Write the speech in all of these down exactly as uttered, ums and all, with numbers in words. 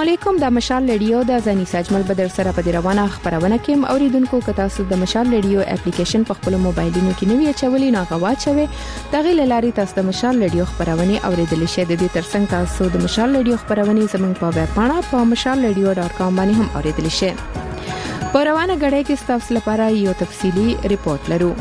علیکم. د مشال رادیو د زنی سجمل بدر سره په روانه خبرونه کې اوریدونکو کتا سود د مشال رادیو اپلیکیشن په خپل موبایلونو کې نوی چولې نه غواچوي د غیل لاري تاسو د مشال رادیو خبرونه اوریدل شئ. د دې ترڅنګ تاسو د مشال رادیو خبرونه زموږ په ویب پاڼه په مشال رادیو ډاټ کام باندې هم اوریدل شئ. په روانه غړې کې تاسو لپاره یو تفصیلی ریپورت لرو.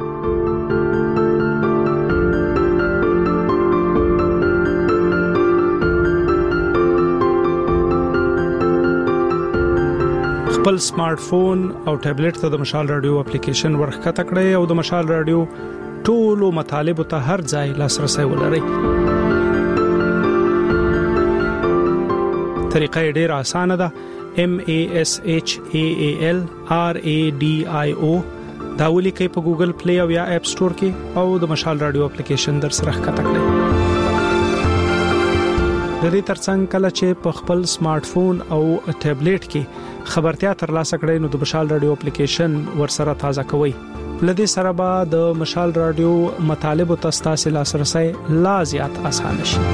خپل سمارټ فون او ټابلیټ ته د مشال رادیو اپلیکیشن ورخکته کړئ او د مشال رادیو ټولو مطالب ته هر ځای لاسرسي ولرئ. طریقه ډیره اسانه ده. M A S H A A L R A D I O دا ولیکئ په ګوګل پلی او یا اپ سٹور کې او د مشال رادیو اپلیکیشن در سره ښکته کړئ. د دې ترڅنګ کله چې په خپل سمارټ فون او ټابلیټ کې خبرتیا ترلاسه کړئ نو د مشال رادیو اپلیکیشن ورسره تازه کوئ. لدې سره به د مشال رادیو مطالب او تاسو لاسرسي لا زیات آسان شي.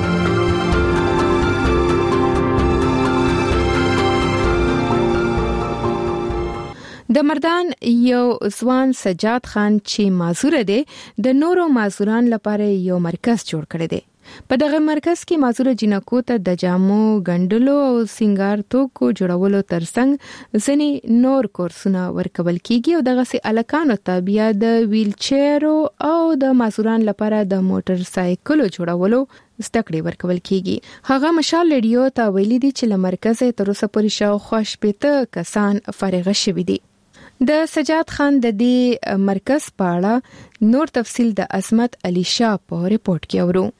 د مردان یو ځوان سجاد خان چې معذور دی د نورو معذوران لپاره یو مرکز جوړ کړی دی. په دغه مرکز کې معذور جنکو ته د جامو ګندلو او سنگار توکو جوړولو ترڅنګ ځنی نور کورسونه ورکول کیږي او دغه سي الکانو ته بیا د ویل چیرو او د معذوران لپاره د موټر سایکلو جوړولو ستکړې ورکول کیږي. هغه مشال رادیو ته ویلي دي چې لمرکز تر اوسه پورې شاوخوا شپږ کسان فارغ شوي دي. د سجاد خان د دې مرکز په اړه نور تفصیل د عصمت علي شاه په ریپورت کې اورو.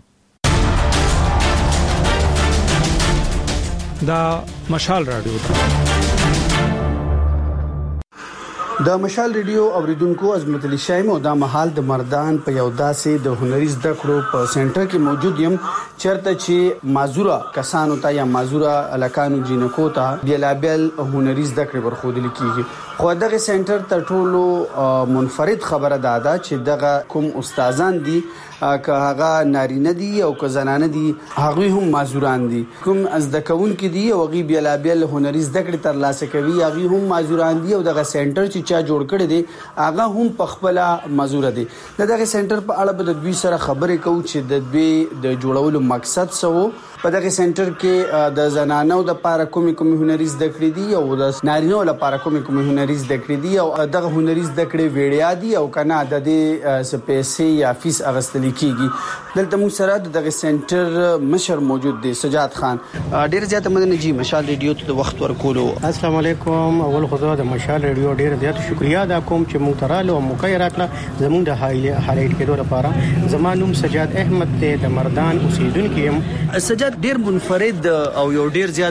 دا مشال رادیو د مشال رادیو اوریدونکو عظمت علي شاه مو د مهال د مردان په یو داسې د هنري زده کړو په سنټر کې موجود یم چرته چې معذوره کسانو ته یا معذوره الکانو جنکو ته بیلابل هنري زده کړې ورخودل کیږي. خو دغه سنټر تر ټولو منفرد خبره ده چې دغه کوم استادان دي که هغه نارینه دي او که زنانه دي هغه هم معذوران دي. کوم از د کون کې دي او غي بیلابل هنري زده کړې تر لاسه کوي هغه هم معذوران دي او دغه سنټر چې چا جوړ کړی دی هغه هم په خپل معذور دي. دغه سنټر په اړه به د دوی سره خبرې کوو چې د دوی د جوړولو مقصد څه وو. په دغه سنټر کې د زنانو د لپاره کومې کومې هنري زده کړې دي او د نارینه لپاره کومې کومې هنري زده کړې دي او دغه هنري زده کړې ویډیا دي او کنه د دې سپیسي یا فیس اغستل کیږي. دلته موږ سره دغه سنټر مشر موجود دی سجاد خان. ډیر زیات مننه جی مشال رادیو ته د وخت ورکولو. السلام علیکم. اول خدا د مشال رادیو ډیر زیات شکریا ادا کوم چې موږ تراله او موږ راکړه زموږ د هایلایټ کېدو لپاره. زمانوم سجاد احمد ته د مردان اوسیدونکو يم. سجاد ډیر منفرد او یو ډیر زیات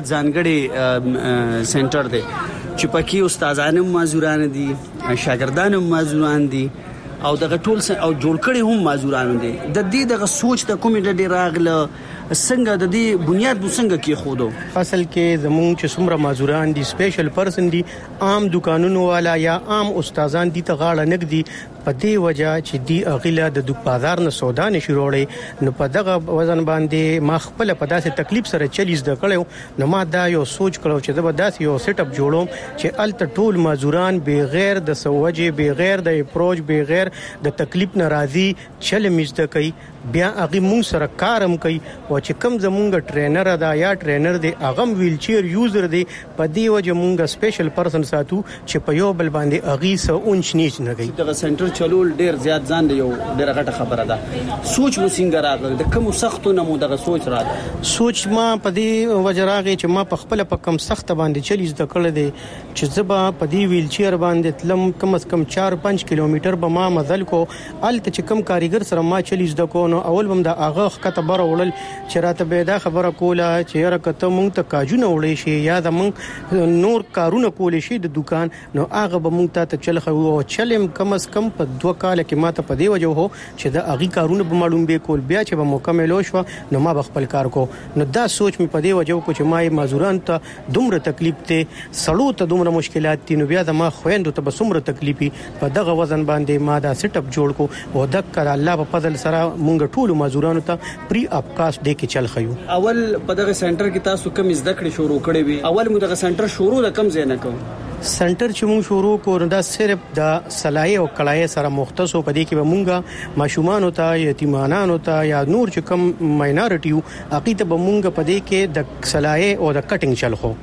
ځانګړي سنټر دی چې پکې استادانو معذوران دي شاګردانو معذوران دي او دغه ټول او جوړ کړي هم معذوران دي. د دې دغه سوچ ته کومه ډېر راغله څنګه د دې بنیاد څنګه کې خودو اصل کې زموږ چې څومره معذوران دي سپیشل پرسن دي عام دکانونو والا یا عام استادان دي ته غاړه نګدي په دې وجہ چې دی اغیلا د دوک بازار نه سودا نشي وروړي نو په دغه وزن باندې ما خپل په داسې تکلیف سره چلیز د کړو نو ما دا یو سوچ کړو چې د داسې یو سیټ اپ جوړوم چې الته ټول معذوران بغیر د سوجي بغیر د اپروچ بغیر د تکلیف ناراضي چل مزده کوي بیا هغه مون سره کارم کوي او چې کم زمونږ ټرینر ادا یا ټرینر دی هغه ویل چیر یوزر دی په دی وجه مونږ سپیشل پرسن ساتو چې په یو بل باندې اغي سو اونچ نیچ نه کوي. دغه سنټر چلول ډیر زیات ځان دی یو ډیر غټه خبره ده. سوچ مو څنګه راغلی د کوم سختو نه مو دغه سوچ راغلی؟ سوچ ما په دی وجه راغی چې ما په خپل په کم سخت باندې چلیز د کړل دی چې زبا په دی ویل چیر باندې تلم کم از کم چار پنځه کیلومتر به ما مزل کو الته چې کم کاریګر سره ما چلیز د کو نو اول بم د اغه خطه بر وړل چې راته به دا خبره کوله چې را کته مونږ ته کاجونه وړې شي یا د مونږ نور کارونه کولې شي د دکان نو هغه به مونږ ته چل خو چلم کم از کم په دوه کال کې ماته په دی وجه هو چې د اغي کارونه به معلوم به کول بیا چې به مکمل شو نو ما خپل کار کو نو دا سوچ می په دی وجه کو چې ما مازوران ته دومره تکلیف ته سړو ته دومره مشکلات دي نو بیا د ما خويندو ته به څومره تکلیفي په دغه وزن باندې ما دا سیټ اپ جوړ کو او د کړه الله په فضل سره مونږ ټول مازورانو ته پری اپکاست دی کې چل خيو. اول په دغه سنټر کې تاسو کوم زده کړې شروع کړې وي؟ اول مو دغه سنټر شروع د کم ځای نه کوم سنټر چې موږ شروع کړو دا صرف د صلاحي او کړای سره مختص او پدې کې به مونږه ماشومان ته یتیمانانو ته یا نور چې کم ماینورټي عقیده به مونږ پدې کې د صلاحي او د کټینګ چل خو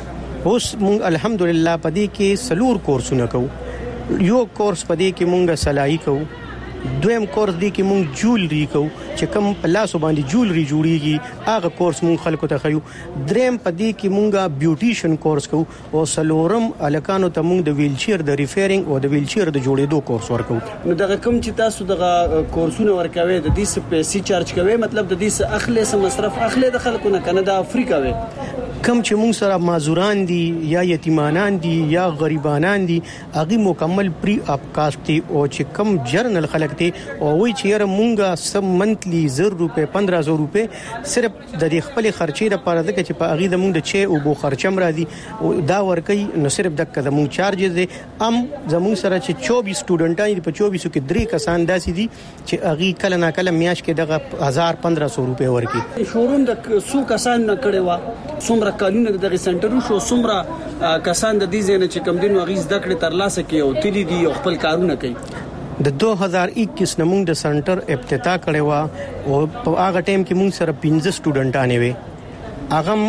اوس مونږ الحمدلله پدې کې سلور کورسونه کوو. یو کورس پدې کې مونږه صلاحي کوو، دویم کورس دی کې مونږ جولري کوو چې کوم په لاس باندې جولري جوړيږي هغه کورس مونږ خلکو ته خيو. دریم پدې کې مونږه بیوټیشن کورس کوو او سلورم الکانو ته مونږ د ویل چیر د ریفیرینګ او د ویل چیر د جوړېدو کورس ورکو. نو دغه کوم چې تاسو دغه کورسونه ورکوي د دې څه پیسې چارج کوي؟ مطلب د دې څه اخلي څه مصرف اخلي د خلکو نه کنه د افریقا وي کم چې مونږ سره مازوران دي یا یتیمانان دي یا غریبانان دي هغه مکمل پری اپکاست دي او چې کم جرنل خلک دي او وی چې مونږه سم منتلی زر روپے پندرہ سو روپے صرف د دې خپل خرچې لپاره د چې په هغه د مونږ د چي او بو خرچم را دي او دا ورکي نو صرف د کده مونږ چارجز دي ام زموږ سره چې چوبیس سټوډنټان دي په چوبیس کې درې کسان داسي دي چې هغه کله نا کله میاش کې دغه هزار پندرہ سو روپے ورکي. شورون د سو کسان نه کړي وا څومره کالونه دغه سنټر شو څومره کسان د دې ځنه چې کم دین وغیز د کړه تر لاسه کې او تلی دي او خپل کارونه کوي. د دو هزار اکیس نمونږ د سنټر افتتاح کړي وا او په هغه ټیم کې مونږ سره پنځه سټوډنټانه وي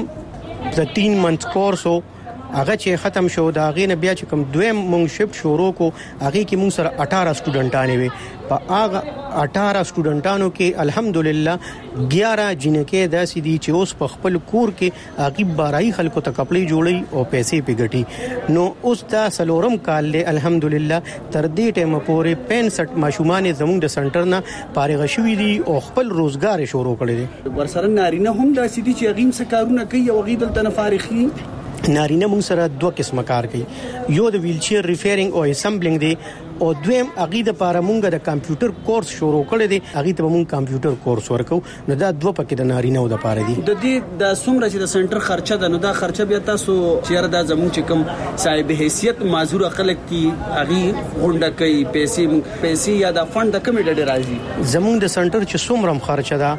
هغه د تین منث کورس او هغه چې ختم شو دا غي نه بیا چې کوم دویم مونږ شپ شروع کو هغه کې مونږ سره اٹھارہ سټوډنټانه وي په هغه اٹھارہ سټوډنټانو کې الحمدلله گیارہ جنکه داسې دي چې اوس په خپل کور کې هغه بارای خلکو ته کپړې جوړي او پیسې پیګټي. نو اوس دا سلورم کال له الحمدلله تر دې ټیم پورې پنځه ماشومان زموږ د سنټر نه فارغ شوي دي او خپل روزګار شروع کړی دي. ورسره نارینه هم داسې دي چې هغه څه کارونه کوي او هغه دلته نه فارغي. نارینه مونږ سره دوه قسمه کار کوي، یو د ویل چیر ریفیرینګ او اسمبلینګ دی او دویم هغه د لپاره مونږ د کمپیوټر کورس شروع کړی دی هغه ته مونږ کمپیوټر کورس ورکو. نو دا دوه پکې د نارینه او د لپاره دي. د دې د څومره چې د سنټر خرچه ده نو دا خرچه بیا تاسو چیرې دا زموږ چې کوم صاحب حیثیت معذور خلک کی هغه غونډه کوي پیسې پیسې یا د فند د کمی ډېر راځي. زموږ د سنټر چې څومره خرچه ده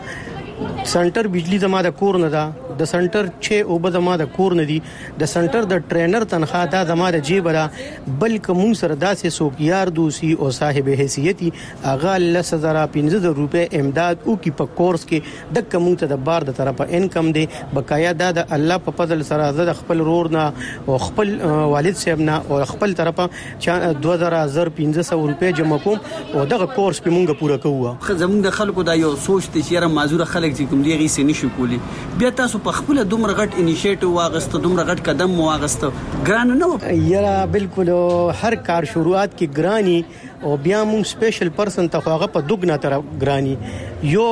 سنټر بجلی زما د کور نه ده، د سنټر چې او به زما د کور نه دي، د سنټر د ټرینر تنخواه دا زما د جیب را بلکې مونږ سره داسې څوک یار دوسی او صاحب حیثیتي هغه لس هزار پنځه زره روپے امداد او کی په کورس کې د کوم ته د بار د طرفه انکم دی بقایا دا د الله په فضل سره د خپل رور نه او خپل والد صاحب نه او خپل طرفه دوه هزار پنځه سوه روپے جمع کوم او دغه کورس په مونږه پوره کوو. زمونږ د خلکو دا یو سوچ ته چې را معذور خلک چې کوم دی غي سې نشو کولی بیا تاسو په خپل دومره غټ انیشیټیو واغسته دومره غټ قدم واغسته ګران نه یاره بالکل هر کار شروعات کې ګرانی او بیا مونږ سپیشل پرسن ته هغه په دغنا تر ګرانی یو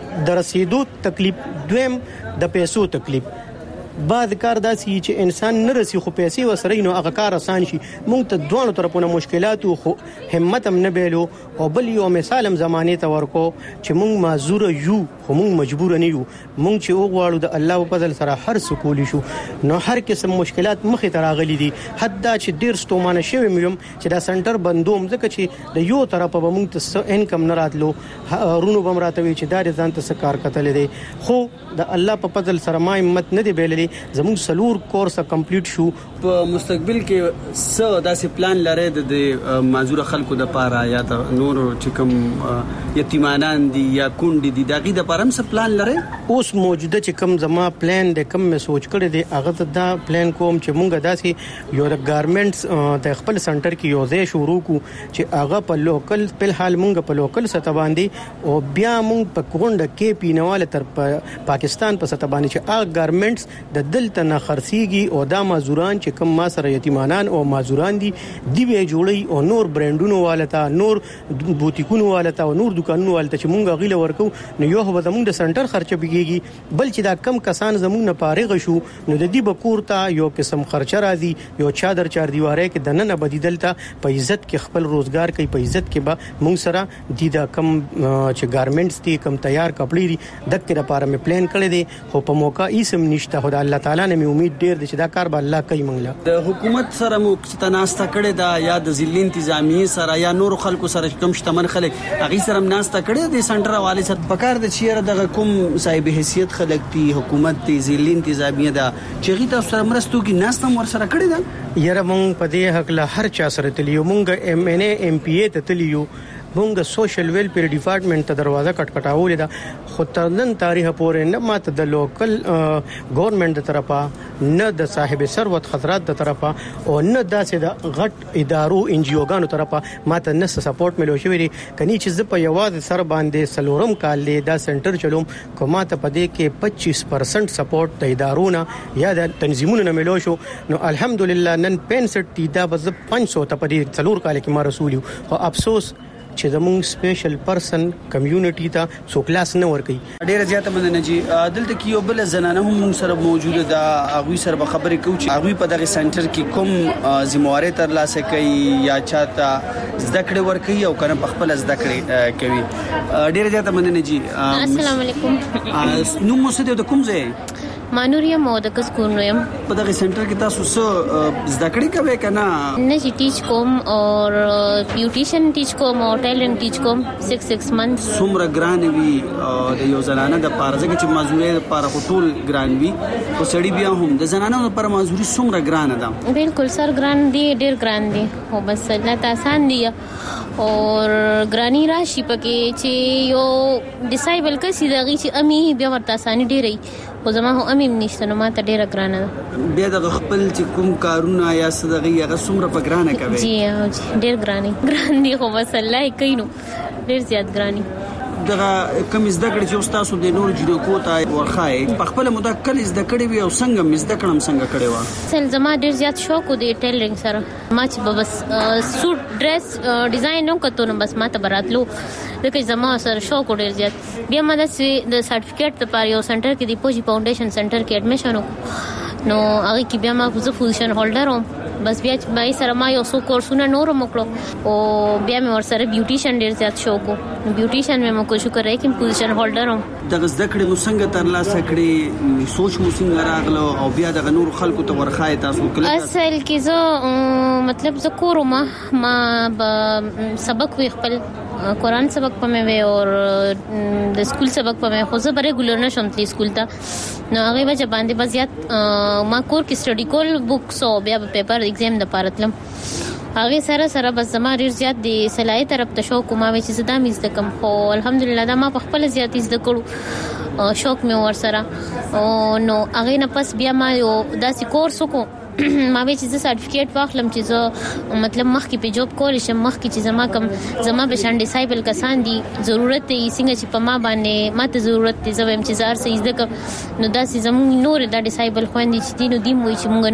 د رسیدو تکلیف دویم د پیسو تکلیف. بعد کار داسي چې انسان نه رسی خو پیسې وسره نو هغه کار آسان شي. مونږ ته دوه طرفونه مشکلات خو همت هم نه بیلو او بل یو مثالم زمانه ته ورکو چې مونږ معذور یو خو مونږ مجبور نه یو. مونږ چې وغواړو د الله په فضل سره هر څه کولی شو نو هر قسم مشکلات مخې ته راغلي دي. حتی چې ډیر ستومانه شوی ملم چې دا سنټر بندوم ځکه چې د یو طرفه به مونږ ته انکم نه راتلو رونو بم راتوي چې دا ځان ته کار کتل دي خو د الله په فضل سره ما همت نه دی بیللی زموږ سلور کورس کمپلیټ شو. په مستقبل کې څه داسې پلان لري د معذور خلکو د پاره یا د نور چې کوم یتیمانان دي یا کونډې دي دغه د پاره هم څه پلان لري؟ اوس موجوده چې کوم زما پلان د کوم مې سوچ کړی دی هغه ته دا پلان کوم چې مونږه داسې یو د ګارمنټس د خپل سنټر کې یو ځای شروع کو چې هغه په لوکل په حال مونږ په لوکل سطح باندې او بیا مونږ په کونډه کې پینواله تر پاکستان په سطح باندې چې هغه ګارمنټس د دلته نه خرڅيږي او دا معذوران چې کوم ما سره یتیمانان او معذوران دي دی به جوړي او نور برانډونو والته نور بوتیکونو والته او نور دکانونو والته چې مونږ غیله ورکو نو یو به زموږ د سنټر خرچه بګيږي بل چې دا کم کسان زموږ نه فارغ شو نو د دې بکورتا یو قسم خرچه راځي یو چادر چار دیواره کې دنه بدیدلتا په عزت کې خپل روزګار کوي په عزت کې به موږ سره د دا کم چې ګارمنټس دي کم تیار کپڑے دي دغه لپاره مې پلان کړی دی خو په موقع ایسم نشته خدای الله تعالی نه مې امید ډیر دي چې دا کار به الله کوي موږ د حکومت سره مو تناسته کړی دا یا د ضلع انتظامی سره یا نور خلکو سره کوم شتمن خلک هغه سره ناسته کړی د سنټر حواله سره پکار د چیرې د کوم صاحب حیثیت خلک دي حکومت د ضلع انتظامی دا چې غیته سره مرستو کې ناسته ور سره کړی دا یره مونږ په دې حق له هر چا سره تلیو مونږ ایم ان ای ام پی ای ته تلیو مونږ سوشل ویلفیر ډپارټمنټ ته دروازه کټکټاولې ده خو تر نن تاریخ پورې نه ماته د لوکل ګورنمنت طرفه نه د صاحب ثروت خطرات د طرفه او نه داسې د غټ ادارو ان جی اوګانو طرفه ماته نه سپورټ ملو شوی دی کني چې ز په یوازې سر باندې سلورم کال له دا سنټر چلوم کومه ته پدې کې پچیس پرسنټ سپورټ د ادارونو یا د تنظیمونو نه ملو شو نو الحمدلله نن پنځه تی دا بز پنځه سو ته پدې څلور کال کې ما رسولیو او افسوس چې زموږ سپیشل پرسن کمیونټي ته سو کلاس نه ور کوي ډیره زیاته مننه جی دلته کې یو بل زنانه هم موږ سره موجوده ده هغه سره خبرې کوي چې هغه په دغه سنټر کې کوم ذمہواری تر لاسه کوي یا چاته زده کړې ور کوي او کنه په خپل زده کړې کوي ډیره زیاته مننه جی السلام علیکم نو مو څه د کوم ځای مانوریا مو د کسکون نو يم په دغه سنټر کې تاسو څه زده کړې کوي کنه نه چې ټیچ کوم او بیوټیشن ټیچ کوم او ټیلرینګ ټیچ کوم سکس سکس منث څومره ګران وی د یو زنانه د پارځه کې چې مزوري لپاره خطول ګران وی او سړی بیا هم د زنانه لپاره مزوري څومره ګران ده بالکل سر ګران دی ډیر ګران دی او بس نه آسان دی اور ګرانی راشي پکې چې یو ډیسایبل کسي دغه چې امي بیا ورته آسان ډیرې خو زما هو امیم نشته نو ماته ډیره ګرانه ده بیا د خپل چې کوم کارونه یا صدقې هغه څومره په ګرانه کوي جی ډیر ګرانی ګران دي خو بس الله کوي نو ډیر زیات ګرانی دغه کم زده کړې چې تاسو د نور جنکو ته ورخای په خپل مده کله زده کړې وي او څنګه زده کړم څنګه کړې و سل زما ډیر زیات شوق دی ټیلرینګ سره ما چې بس سوټ ډریس ډیزاین نو کتو نو بس ماته براتلو دغه زما سره شوق ډیر زیات بیا ما د سرټیفیکیټ لپاره یو سنټر کې دی پوجي فاونډیشن سنټر کې اډمیشن نو هغه کې بیا ما پوزیشن پوزیشن هولډر وم بس بیا مې سره ما یو څو کورسونه نور موکړو او بیا مې ور سره بیوټیشن ډیر زیات شوق وو بیوټیشن مې مو کو شکر راځي چې پوزیشن هولډر وم دغه زده کړې مو څنګه تر لاسه کړې سوچ مو څنګه راغلو او بیا دغه نور خلکو ته ورخای تاسو کله اصل کې زه مطلب زه کورم ما سبق وی خپل قرآن سبق پمه وی او د سکول سبق پمه خو زه بره ګولر نشم تلی سکول ته نو هغه وجه باندې بزیات ما کور کې سټډي کول بوکس او بیا پیپر ایگزام د پارتلم هغه سره سره بس زما ډیر زیات د صلاحیت طرف ته شوق ما وی چې زدا مې زده کوم خو الحمدلله دا ما په خپل زیات زده کړو شوق مې ور سره او نو هغه نه پس بیا ما یو داسې کورس وکړو ما به چې سرټیفیکیټ واخلم چې زه مطلب مخکې په جوب کول شم مخکې چې زما کم زما به شان ډیسایبل کسان دي ضرورت دی څنګه چې په ما باندې ماته ضرورت دی زویم چې زار سې زده کوم نو داسې زموږ نور د ډیسایبل خويندې چې دینو دی مو چې موږ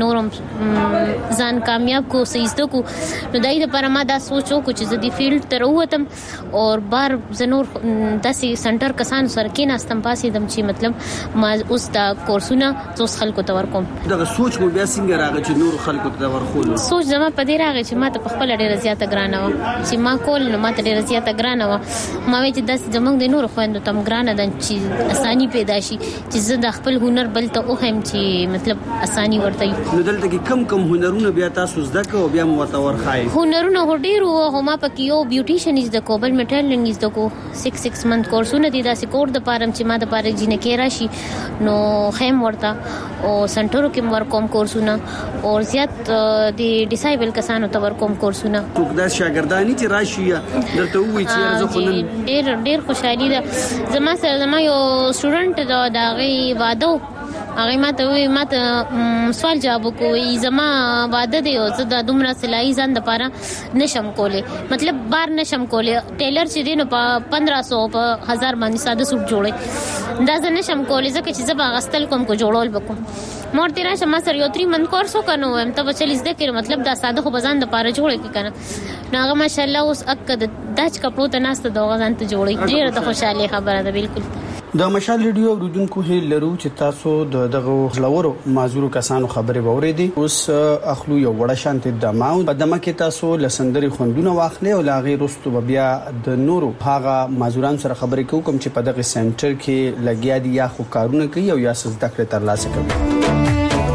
نورم ځان کامیاب کو سې زده کو نو دای د پر ما دا سوچو کو چې زه دی فیلډ تر ووتم او بار زنور داسې سنټر کسان سره کې ناستم پاسې دم چې مطلب ما اوس دا کورسونه اوس خلکو ته ورکوم دا سوچ مو بیا څنګه چې نور خلکو ته ورخول سوچ زما په دې راغی چې ما ته په خپل ډیره زیاته ګرانه و چې ما کول نو ما ته ډیره زیاته ګرانه و ما وی چې داس زمونږ د نور خويندو تم ګرانه ده چې اساني پیدا شي چې زه د خپل هنر بل ته اوهم چې مطلب اساني ورته نو دلته کې کم کم هنرونه بیا تاسو زده کوو بیا مو ورته ورخای هنرونه هډیرو هما پکې یو بیوټیشن از د کوبل میټرلینګ از د کو سکس سکس منث کورسونه دي داسې کور د پارم چې ما د پاره جنکه راشي نو خیم ورته او سنټرو کې ور کوم کورسونه او زیات د ډیسایبل کسانو ته ور کوم کورسونه ټوکدا شاګردانی چې راشي درته وی چې زه خو نن ډیر ډیر خوشحالي ده زما سره زما یو سټوډنټ دا دغه واده هغه ماته وی ماته سوال جواب کوي زما واده دی او زه د دومره سلای ځان د پاره نشم کوله مطلب بار نشم کوله ټیلر چې دینو په پندرہ سو په هزار باندې ساده سوټ جوړي دا زه نشم کوله ځکه چې زه غستل کوم کو جوړول وکم مور تیرا شمه سر یو تری من کورس وکنو هم ته بچل زده کړ مطلب دا ساده خو بزان د پاره جوړي کی کنه نو هغه ماشاءالله اوس اکد داج کپړو ته ناست د غزان ته جوړي ډیره د خوشاله خبره ده بالکل د مشال ریډیو اوریدونکو هیله لرو چې تاسو د دغه لورو معذور کسانو خبرې ووریدي. اوس اخلو یو وړه شانت د ماو په دمه کې تاسو لسندري خوندونه واخلې او لاغي رستو بیا د نورو هغه معذوران سره خبرې کوو کوم چې په دغه سنټر کې لګیا دي یا خو کارونه کوي او یا څه زده کړې ترلاسه کوي.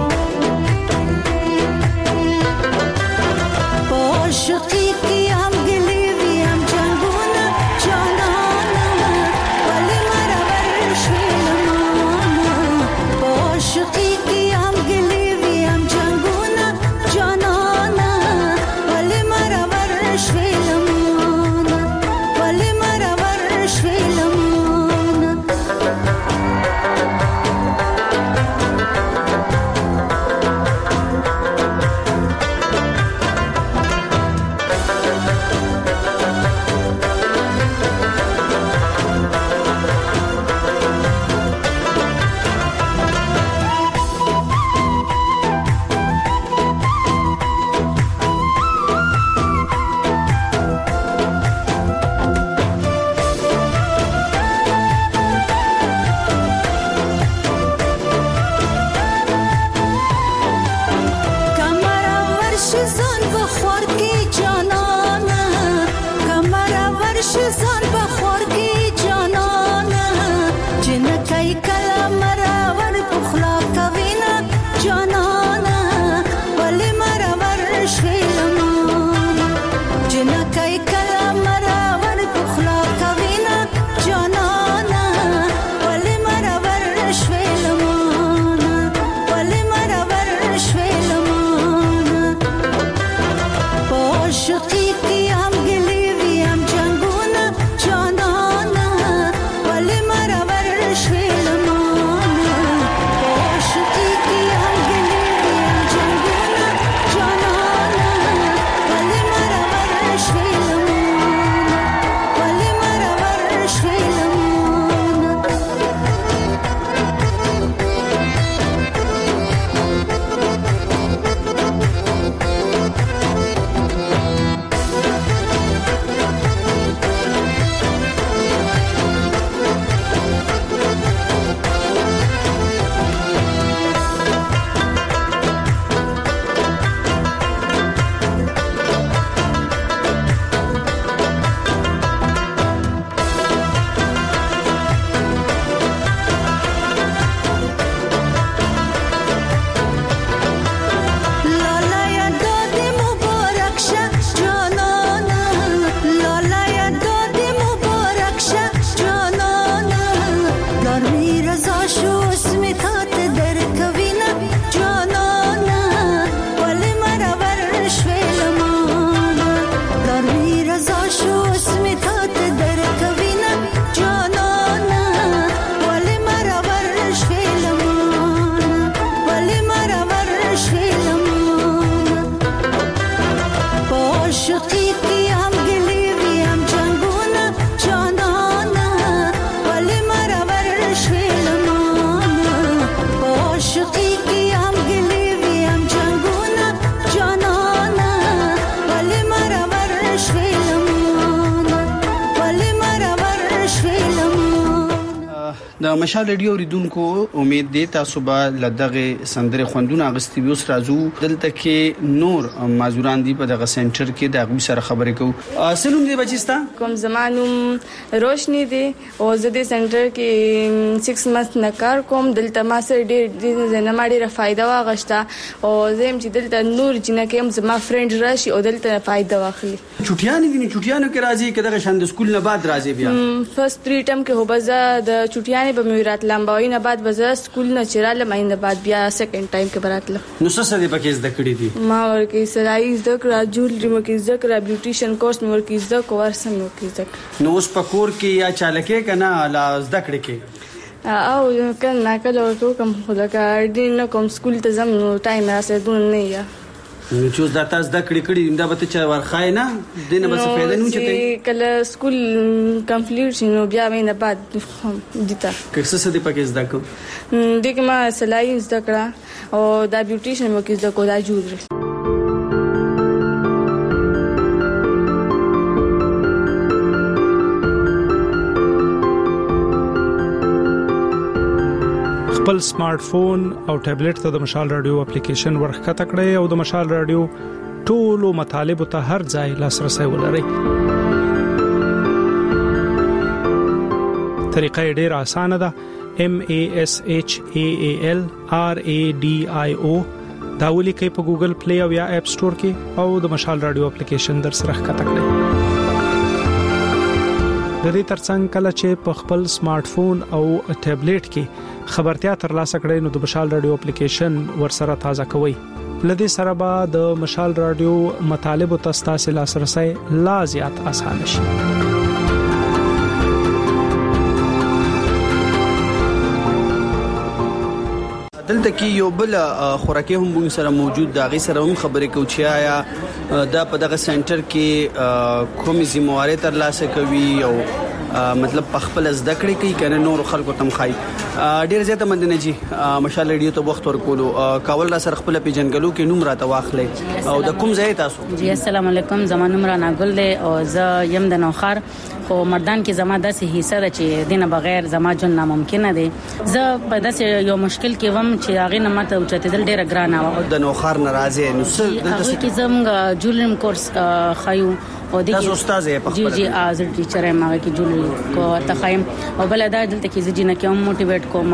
د مشال ریډیو ریدونکو امید دي تاسو به لدغه سندره خوندونه اغستی وس رازو دلته کې نور معذوران دي په دغه سنټر کې د غوي سره خبرې کوو. سلام دی بچستا کوم زمانوم روشنی دی او زه د سنټر کې سکس منث نکار کوم دلته ما سره ډېر نه ماډي را فائدہ واغشتا او زم چې دلته نور جنکه هم زما فرند راشي او دلته فائدہ واخلي. چټیان دي چټیانو کې راځي کله شاند سکول نه بعد راځي بیا فرست تری ټرم کې هوبزه د چټیان به میرات لمباوی نه بعد وزه سکول نه چراله مینه بعد بیا سیکنډ ټایم کې براتله. نو څه څه دې پکې زده کړې دي؟ ما ورکه سلای زده کړه جولري مو کې زده کړه بیوټیشن کورس مو ورکه زده کوم سم مو کې زده کړه. نو اوس پکور کې یا چالکې کنه لا زده کړې کې او کنه کله ورته کوم خلک اړین کوم سکول ته زم ټایم راځي دون نه یا نو چې دا تاسو د کړي کړي دا به چې ورخای نه دینه بس فائدہ نه چته کله سکول کمپلیټ شنو بیا مینه بعد دیتا کیسه څه دی پکې زده کو دغه ما سلای زده کړه او دا بیوټیشن مو کې زده کو دا جوړ خپل سمارټ فون او ټابلیټ ته د مشال رادیو اپلیکیشن ورخته کړئ او د مشال رادیو ټولو مطالب ته هر ځای لاسرسي ولرئ. طریقه ډېره اسانه ده. M A S H A A L R A D I O دا ولیکئ په ګوګل پلی او یا اپ سٹور کې او د مشال رادیو اپلیکیشن در سره ښکته کړئ. د دې ترڅنګ کله چې په خپل سمارټ فون او ټابلیټ کې خبرتیا ترلاسه کړئ نو د مشال رادیو اپلیکیشن ورسره تازه کوئ. لدې سره به د مشال رادیو مطالب او تاسو لاسرسي لا زیات اسانه شي. دلته کې یو بل خوراکي هم موږ سره موجود دا غي سره هم خبرې کوو چې آیا دا په دغه سنټر کې کومې ذمہواري ترلاسه کوي او مطلب په خپل زده کړې کوي کنه نور خلکو تم خای ډیر زیاته مندنه جی مشال رادیو ته وخت ورکولو کاول را سره خپل پیجنګلو کې نوم راته واخلې او د کوم ځای تاسو؟ جی السلام علیکم، زما نوم رانا ګل دی او زه یم د نوخار خو مردان کې زما داسې حصہ ده چې دینه بغیر زما جون ناممکن دی. زه په داسې یو مشکل کې وم چې هغه نه ماته اوچتېدل ډیره ګرانه و. د نوخار ناراضه نو څه دلته کې زموږ جولرم کورس خایو او د تاسو استاد یې په جی جی از ټیچر یم هغه کې جولري کو تخایم او بل دا دلته کې زجینه کې هم موټیویټ کوم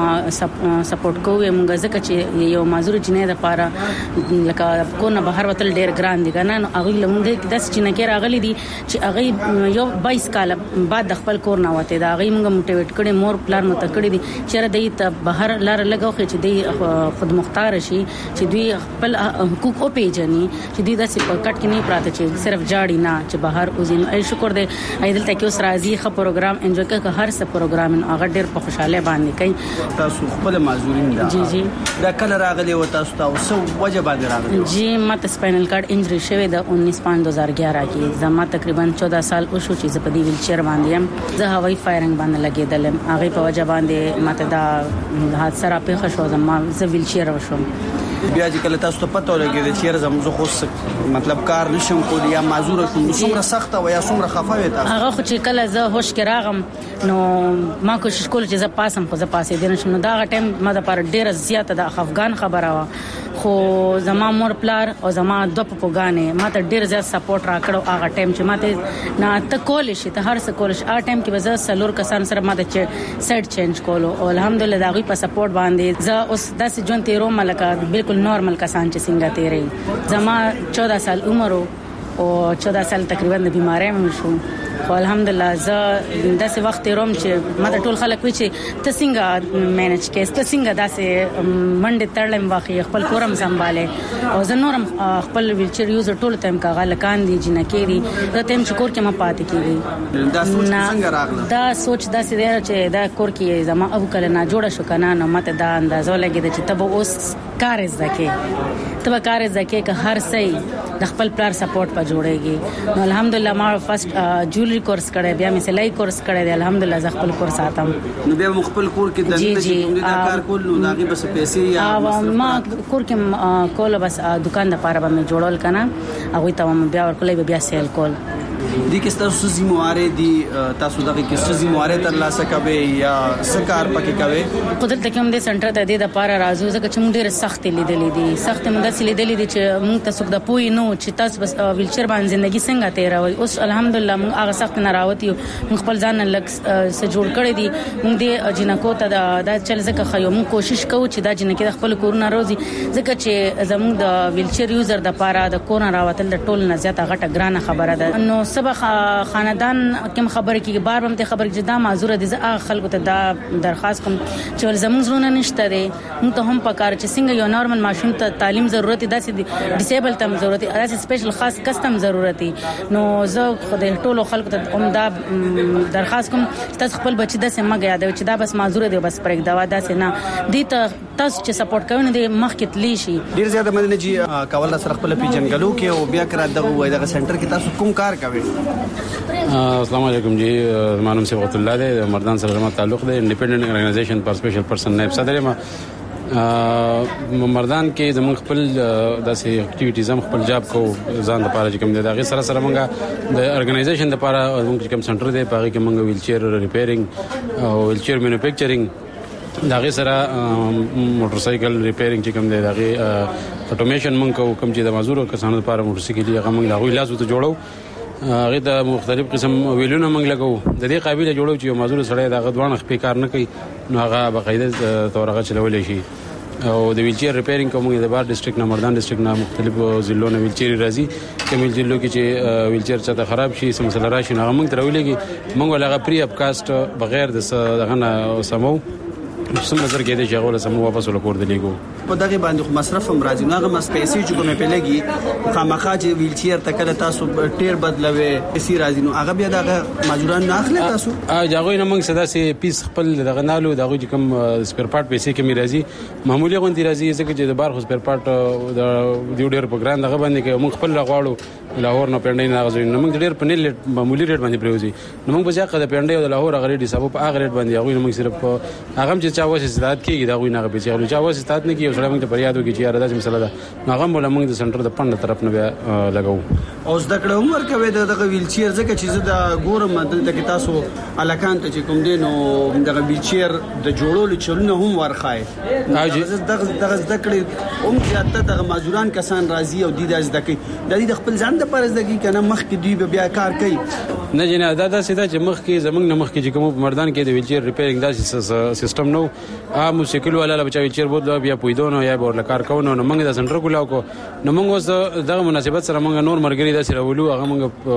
سپورټ کوم موږ ځکه چې یو معذور جنې د پاره لکه کو نه بهر وتل ډیر ګران دي کنه نو هغه لمونږ داس جنې کې راغلي دي چې هغه یو بایس کال بعد د خپل کور نه وته دا هغه موږ موټیویټ کړي مور پلان متکړي دي چې د ته بهر لار لګاو چې دی خود مختار شي چې دوی خپل حقوق او پیژني چې دوی داسې په کټ کې نه پراته چې صرف جاړي نه چې بهر اوزین ای شکر دې ایدل ته کې اوس راځي خ پروګرام انجوای کړه هر څه پروګرام هغه ډېر په خوشاله باندې کوي. تاسو خپل معذورین دا جی جی دا کله راغلي و تاسو تاسو وجه باندې راغلي؟ جی ماته سپاینل کارډ انجری شوه د انیس پانچ دو هزار گیارہ کې زما تقریبا چودہ سال او شو چې په دې ویل چیر باندې هم زه هوایي فایرنګ باندې لګیدل هغه په وجه باندې ماته دا حادثه را پیښ شو زما زه ویل چیر وشم. بیا چې کله تاسو ته پته ولګی چې زم زه خو مطلب کار نشم کولی یا معذور کوم څومره سخت او یا څومره خفه وي تاسو؟ هغه خو چې کله زه هوش کې راغم نو ما کوشش کول چې زه پاسم خو زه پاسې دین شم نو دا ټیم ما د پر ډیره زیاته د افغان خبره وا خو زما مور پلار او زما د پپوګانې ما ته ډیر زیات سپورټ راکړو هغه ټیم چې ما ته نه ته کول شي ته هر څه کول شي هغه ټیم کې به زه سلور کسان سره ما ته سیټ چینج کولو او الحمدلله دا غي په سپورټ باندې زه اوس داسې جون تیرو ملکه بالکل نارمل کسان چې څنګه تیرې زما چودہ سال عمر او چودہ سال تقریبا د بیماری مې شو خو الحمدلله زه داسې وخت تیروم چې ما ته ټول خلک وی چې ته څنګه مینج کې ته څنګه داسې منډه تړلم واخی خپل کورم سنباله او زه نورم خپل ویلچر یوزر ټول ټایم کا غلکان دي جنہ کې دي ته تم چې کور کې ما پاتې کیږي دا سوچ څنګه راغله دا سوچ داسې دی چې دا کور کې زما ابو کله نه جوړه شو کنه نو ماته دا اندازو لګی چې ته به اوس کار زکه ته به کار زکه که هر څه د خپل پلار سپورټ په جوړيږي نو الحمدلله ما فرست جولري کورس کړی بیا مې سلای کورس کړی دی الحمدلله ز خپل کورس ساتم نو بیا مخبل کور کې د نشي کوم دا کار کول نو داغي بس پیسې یا ما کور کې کول بس دکان د پاره به جوړول کنه هغه ته بیا ورکولې بیا سیل کول دي کې تاسو زمواره دي تاسو دغه کې څه زمواره تر لاسه کوي یا سکار پکې کوي قدرت ته کوم دي سنټر ته دي د پاره راځو ځکه چې موږ ډېر سخت لیدلې دي سخت موږ داسې لیدلې دي چې موږ تاسو د پوي نو چې تاسو بس ویلچر باندې ژوندۍ څنګه تیروي اوس الحمدلله موږ هغه سخت نه راوتی موږ خپل ځان لږ څه جوړ کړی دي موږ د جنکو ته دا چل ځکه خو موږ کوشش کوو چې دا جنکې د خپل کورونه روزي ځکه چې زموږ د ویلچر یوزر د پاره د کورونه راوتل د ټول نه زیاته غټه ګرانه خبره ده نو سبا خاندان کوم خبره کې بار هم ته خبره چې دا معذور دي زه خلکو ته دا درخواست کوم چې زموږ زړونه نشته دي موږ ته هم پکار چې څنګه یو نارمل ماشوم ته تعلیم ضرورت دي داسې ډیسیبل تم ضرورت دي داسې سپیشل خاص کسٹم ضرورت دي نو زه خدای ټولو خلکو ته هم دا درخواست کوم چې تاسو خپل بچی داسې مګ یاد چې دا بس معذور دي بس پرېګ دا داسې نه دي ته تاسو چې سپورټ کوئ دي مخکې تلی شي ډیر زیاته مدنه جی کول سره خپل پی جنګلو کې او بیا کرا دغه وای دغه سنټر کې تاسو کوم کار کوئ؟ السلام علیکم جی مانم صبغت الله دې مردان سره ما تعلق دی انډیپندنت ارګنایزیشن پر سپیشل پرسن نائب صدر ما مردان کې زموږ خپل داسې اکټیویټیز هم خپل جاب کو ځان لپاره چې کوم دی دا غي سره سره موږ د ارګنایزیشن لپاره موږ کوم سنټر دی پاره کې موږ ویل چیر ریپیرینګ او ویل چیر مینوفیکچرینګ دا غي سره موټر سایکل ریپیرینګ چې کوم دی دا غي اټومیشن مونږ کوم چې د مزدور کسانو لپاره موټر سایکل هغه مونږ لا غوي لازم ته جوړو هغه د مختلف قسم ویلونه مونږ لګو د دې قابلیت جوړو چې مزدور سره دا غدوان خپل کار نه کوي نو هغه باقاعده تورغه چلول شي او د ویلچیر ریپیرینګ کوم د بار ډیسټریکټ نه مردان ډیسټریکټ نه مختلف ضلعو نه ویلچیر راځي کوم ضلعو کې چې ویلچیر چاته خراب شي سم مسله راشي نو موږ ترولېږي موږ لغه پری اپ کاست بغیر د دغه نه سمو سم نظر کې د شغله سمو واپس ولکور د لیګو په دغه باندې خو مصرف هم راځي نو هغه مس پیسې چې کومه په لګي خامخا چې ویلچیر تکله تاسو ټیر بدلوي پیسې راځي نو هغه بیا دغه ماجوران نه اخلي تاسو ا جاغوی نه موږ صدا سي پیس خپل دغه نالو دغه کوم سپیر پارت پیسې کې می راځي معمولی غونډي راځي ځکه چې د بار خو سپیر پارت د دیو ډیر پروګرام دغه باندې کې موږ خپل لغواړو لاهور نه پندای نه غوښنه نو موږ ډیر پنل معمولی ریټ باندې پروزي نو موږ بځه قد پندای او لاهور غړي دي سبب هغه ریټ باندې هغه موږ صرف هغه چې چا واسه ستات کېږي دا غوي نه به چې چا واسه ستات نه کېږي سره موږ ته پریادو کې چې راځي مسله ده هغه موږ موږ د سنټر د پند طرف نه بیا لګاو او زده کړه عمر کوي دغه ویلچیر ځکه چې د ګورم دلته کې تاسو الکان ته چې کوم دین او دغه ویلچیر د جوړولو چلونه هم ورخای دغه دغه زده کړه هم زیاته دغه ماجوران کسان راځي او د دې زده کوي د دې خپل ځان د پرز دګي کنه مخ کې دوی بیا کار کوي نه جنا دا دا سیده چې مخ کې زمنګ نه مخ کې چې کوم مردان کې د ویلچیر ریپیرینګ دا سیستم نو عام سیکل ولا بچا ویلچیر بوت بیا پویدونو یا بور لکار کوونو نو موږ د سنټر کولاو کو نو موږ اوس دغه مناسبت سره موږ نور مرګري د سره ولو هغه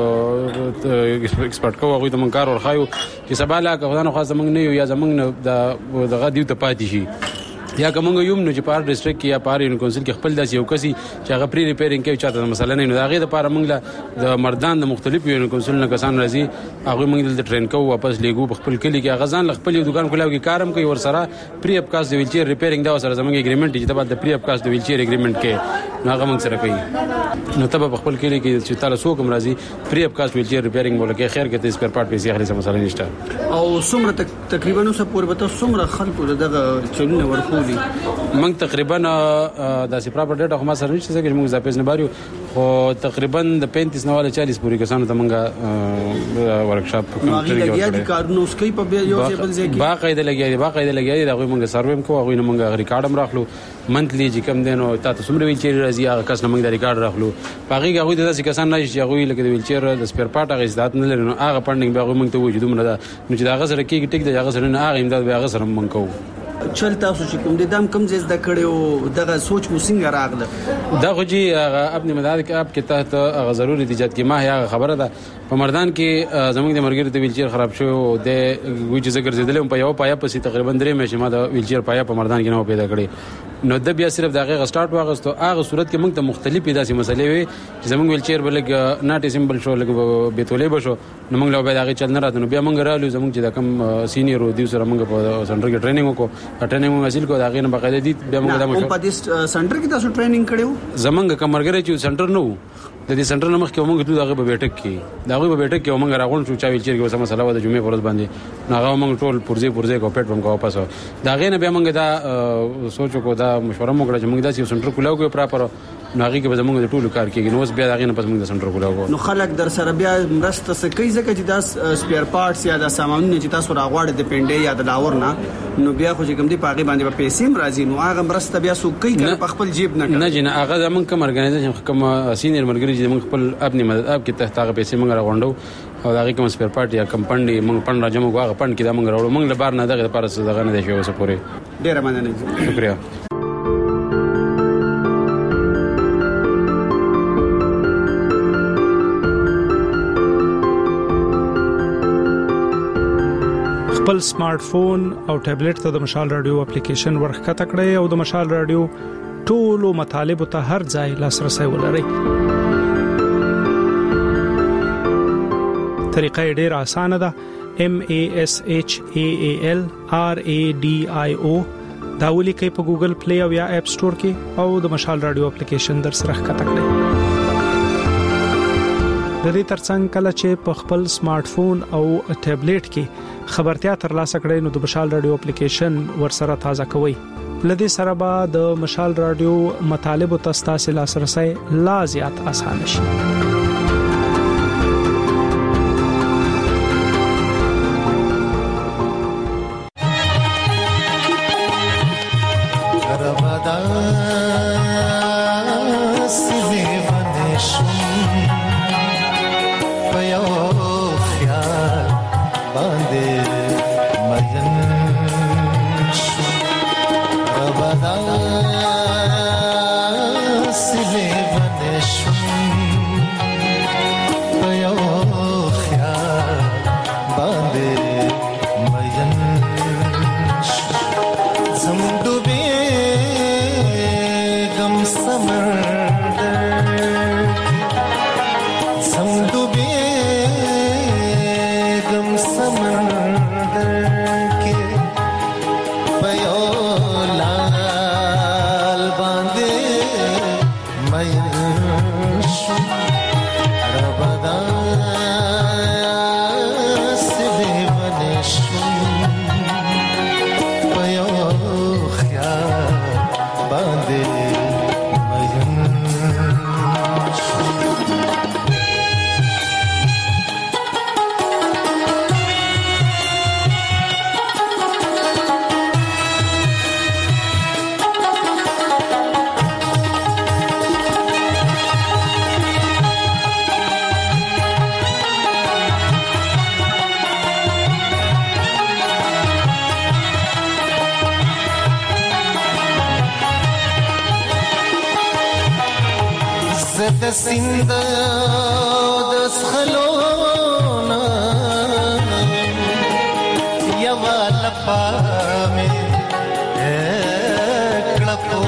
موږ ایکسپرت کوو هغه د موږ کار ورخایو چې سبا لا که خدانو خاص موږ نه یو یا زمنګ د دغه دیو ته پاتې شي یا کومه یو نو چې پار ډیسټریکټ کې یا پار یو کونسل کې خپل داسې یو کسي چې هغه پری ریپیرینګ کوي چاته مسله نه نو هغه د پاره موږ د مردان د مختلف یو کونسل نه کسان راځي هغه موږ د ټرین کوو واپس لیګو خپل کلی کې غزان خپل یو دکان کولاو کې کارم کوي ور سره پری اپ کاست د ویلچیر ریپیرینګ دا سره زموږ اګریمنت چې د بعد د پری اپ کاست د ویلچیر اګریمنت کې نو هغه موږ سره کوي نو تبه خپل کلی کې چې تعالی سو کوم راځي پری اپ کاست ویلچیر ریپیرینګ مولا کې خیر کې د سپیر پارت پیسې اخلي سم مسله نشته او څومره تقریبا نو سپور به تاسو څومره خلکو دغه چلونه ورخولي موږ تقریبا د سی پراپر ډیټا خو ما سره نشته چې موږ زاپیس نه بارو خو تقریبا د پینتیس نه والا چالیس پوری کسانو ته موږ ورکشاپ کوم طریقې دي کارونو سکي په یو ځای بل ځای کې باقاعده لګیاري باقاعده لګیاري دا غوي موږ سرویم کوو غوي موږ ریکارډم راخلو منتلی چې کم دینو تاسو څومره ویلچیر راځي هغه کس نه موږ د ریکارډ راخلو باقي غوي د څه کسان نه چې غوي لکه د ویلچیر د سپیر پارت هغه زیات نه لري نو هغه پندینګ به موږ ته وجود مونږ ده نو چې دا هغه سره کې ټیک د هغه سره نه هغه امداد به هغه سره موږ کوو چل تاسو چې کوم د دم کم زیات د کړو دغه سوچ مو څنګه راغله دا خو جی خپل مدار کې اپ کې تحت هغه ضروري دي چې ما هغه خبره ده په مردان کې زموږ د مرګري د ویلچیر خراب شو د وی چې زګر زیدل په یو پایا پسې تقریبا درې مې ما د ویلچیر پایا په مردان کې نو پیدا کړی نو د بیا صرف دغه سٹارټ واغستو هغه صورت کې موږ ته مختلفې داسې مسلې وي چې زموږ ویلچیر بلګ ناټ سیمبل شو لګ بیتولې بشو نو موږ له به دغه چل نه راته نو بیا موږ رالو زموږ چې د کم سینیئر دی سره موږ په سنټر کې ټریننګ وکړو ټریننګ حاصل کو دا غي نه بقاعده دي بیا موږ د په دې سنټر کې تاسو ټریننګ کړو زمونږ کمرګری چې سنټر نو د دې سنټر نمخ کې موږ ته دغه په بیٹک کې دغه په بیٹک کې موږ راغون شو چا ویلچیر کې وسه مسله و د جمعې پرځ باندې ناغه موږ ټول پرځي پرځي کو پټ موږ واپس دا غي نه بیا موږ دا سوچو کو دا مشوره موږ چې موږ دا سنټر کولاو کو پراپر ناغي کې به موږ د ټولو کار کېږي نو اوس بیا دا غي نه پس موږ د سنټر کولاو نو خلک در سره بیا مرسته سکه ځکه چې دا سپیر پارټس یا د سامانونه چې تاسو راغواړئ د پنده یا د لاور نه نو بیا خو چې کوم دی پاغي باندې په پیسې مرাজি نو هغه مرسته بیا سو کوي په خپل جیب نه نه جن هغه زمونږ کوم ارګنایزیشن کوم سینیئر مرګري چې موږ خپل خپل مدد اپ کې تحت هغه پیسې موږ راغونډو او هغه کوم سپیر پارت یا کمپنی موږ پند راځم هغه پند کې دا موږ راوړو موږ لبار نه دغه لپاره څه دغه نه دی شو اوسه پوره ډیر مننه شکریا خپل سمارټ فون او ټابلیټ ته د مشال رادیو اپلیکیشن ورخته کړئ او د مشال رادیو ټولو مطالب ته هر ځای لاسرسي ولرئ. طریقه ډېره اسانه ده. M A S H A A L R A D I O دا ولیکئ په ګوګل پلی او یا اپ سٹور کې او د مشال رادیو اپلیکیشن در سره ښکته کړئ. د دې ترڅنګ کله چې په خپل سمارټ فون او ټابلیټ کې خبرتیا ترلاسه کړئ نو د مشال رادیو اپلیکیشن ورسره تازه کوئ. لدې سره به د مشال رادیو مطالب او تاسو لاسرسي لا زیات آسان شي. پيو خیال باندې مجن شو ربدا سلي ونشو پيو خیال باندې مجن شو زم ډوبې غم سمر د سیند د سخلونا یو لپا مې کړپو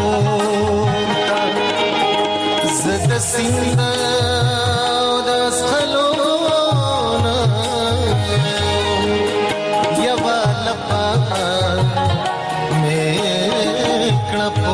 زد سیند د سخلونا یو لپا مې کړپو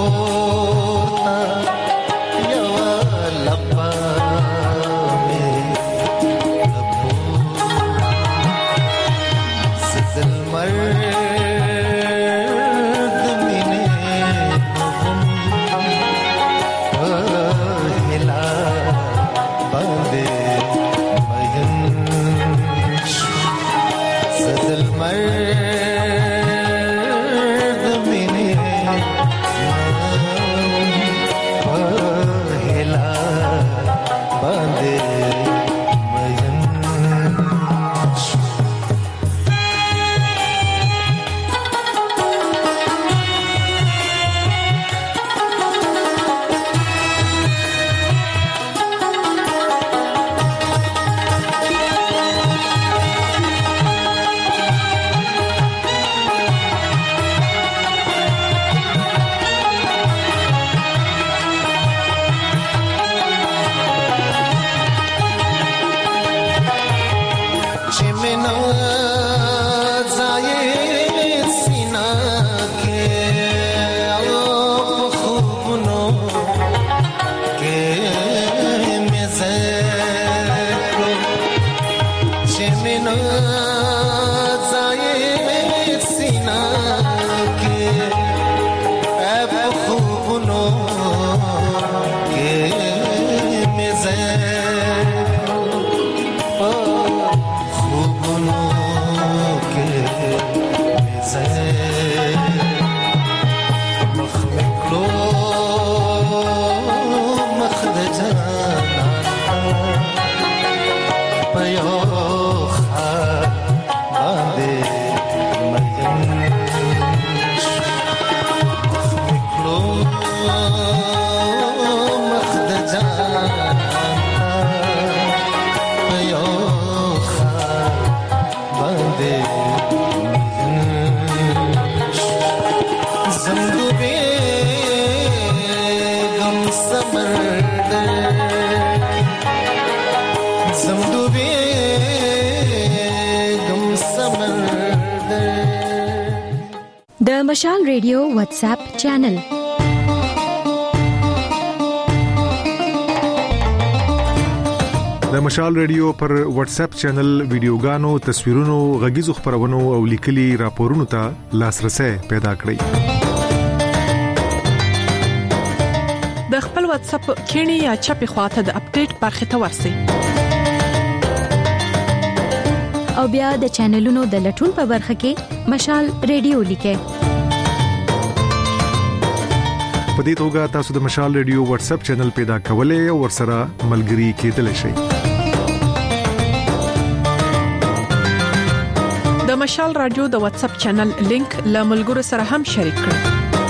د مشال ریډیو واتس اپ چینل د مشال ریډیو پر واتس اپ چینل ویډیوګانو تصویرونو غږیزو خبرونو او لیکلي راپورونو ته لاسرسي پیدا کړئ د خپل واتس اپ کینی یا چپی خواته د اپډیټ برخه ته ورسئ او بیا د چینلونو د لټون په برخه کې مشال ریډیو لیکئ په دې توګه تاسو د مشال ریډیو واتس اپ چینل پیدا کولای او ورسره ملګري کېدلی شئ د مشال رادیو د واتس اپ چینل لینک له ملګرو سره هم شریک کړئ.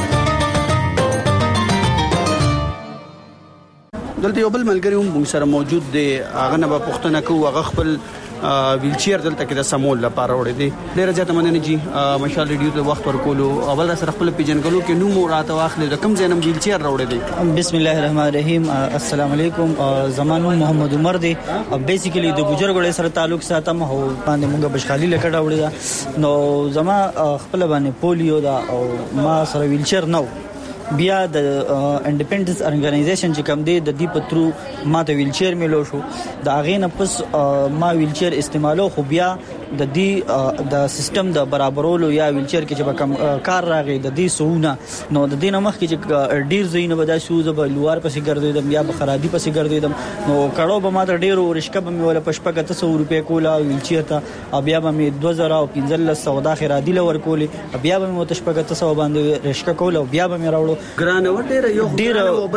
دلته یو بل ملګری هم موږ سره موجود دی، هغه نه په پښتنه کو هغه خپل ویل چیر دلته کې د سمول لپاره وړي دي. ډیره زیاته مننه جی مشال ریډیو ته وخت ورکولو. اول سره خپل پیجنګلو کې نو راته واخلې د کم ځینم ویل چیر راوړي دي. بسم الله الرحمن الرحیم. السلام علیکم. زمانو محمد عمر دی. بیسیکلی د ګجرګړې سره تعلق ساتم او باندې موږ بشخالي لکړه وړي نو زما خپل باندې پولیو دا او ما سره ویل چیر نو بیا د انډیپندنس ارګنایزیشن چې کوم دی د دې پترو ما ته ویل چیر ملو شو. دا غې نه پس ما ویل چیر استعمالو خو بیا د دې د سیستم د برابرولو یا ویل چیر کې چې کم کار راغی د دې سونه نو د دې نمخ کې چې ډیر زینو بدا شو زب لوار پسې ګرځیدم یا بخرادي پسې ګرځیدم نو کړهو به ما ته ډیرو رشکه به مې ولا پشپګه ته سو روپے کولا ویل چیر ته بیا به مې دوه زره او پنځه سودا خرادي لور کولې بیا به مې تشپګه ته سو باندې رشکه کولا بیا به مې راوړو ګران و ډیر یو ډیر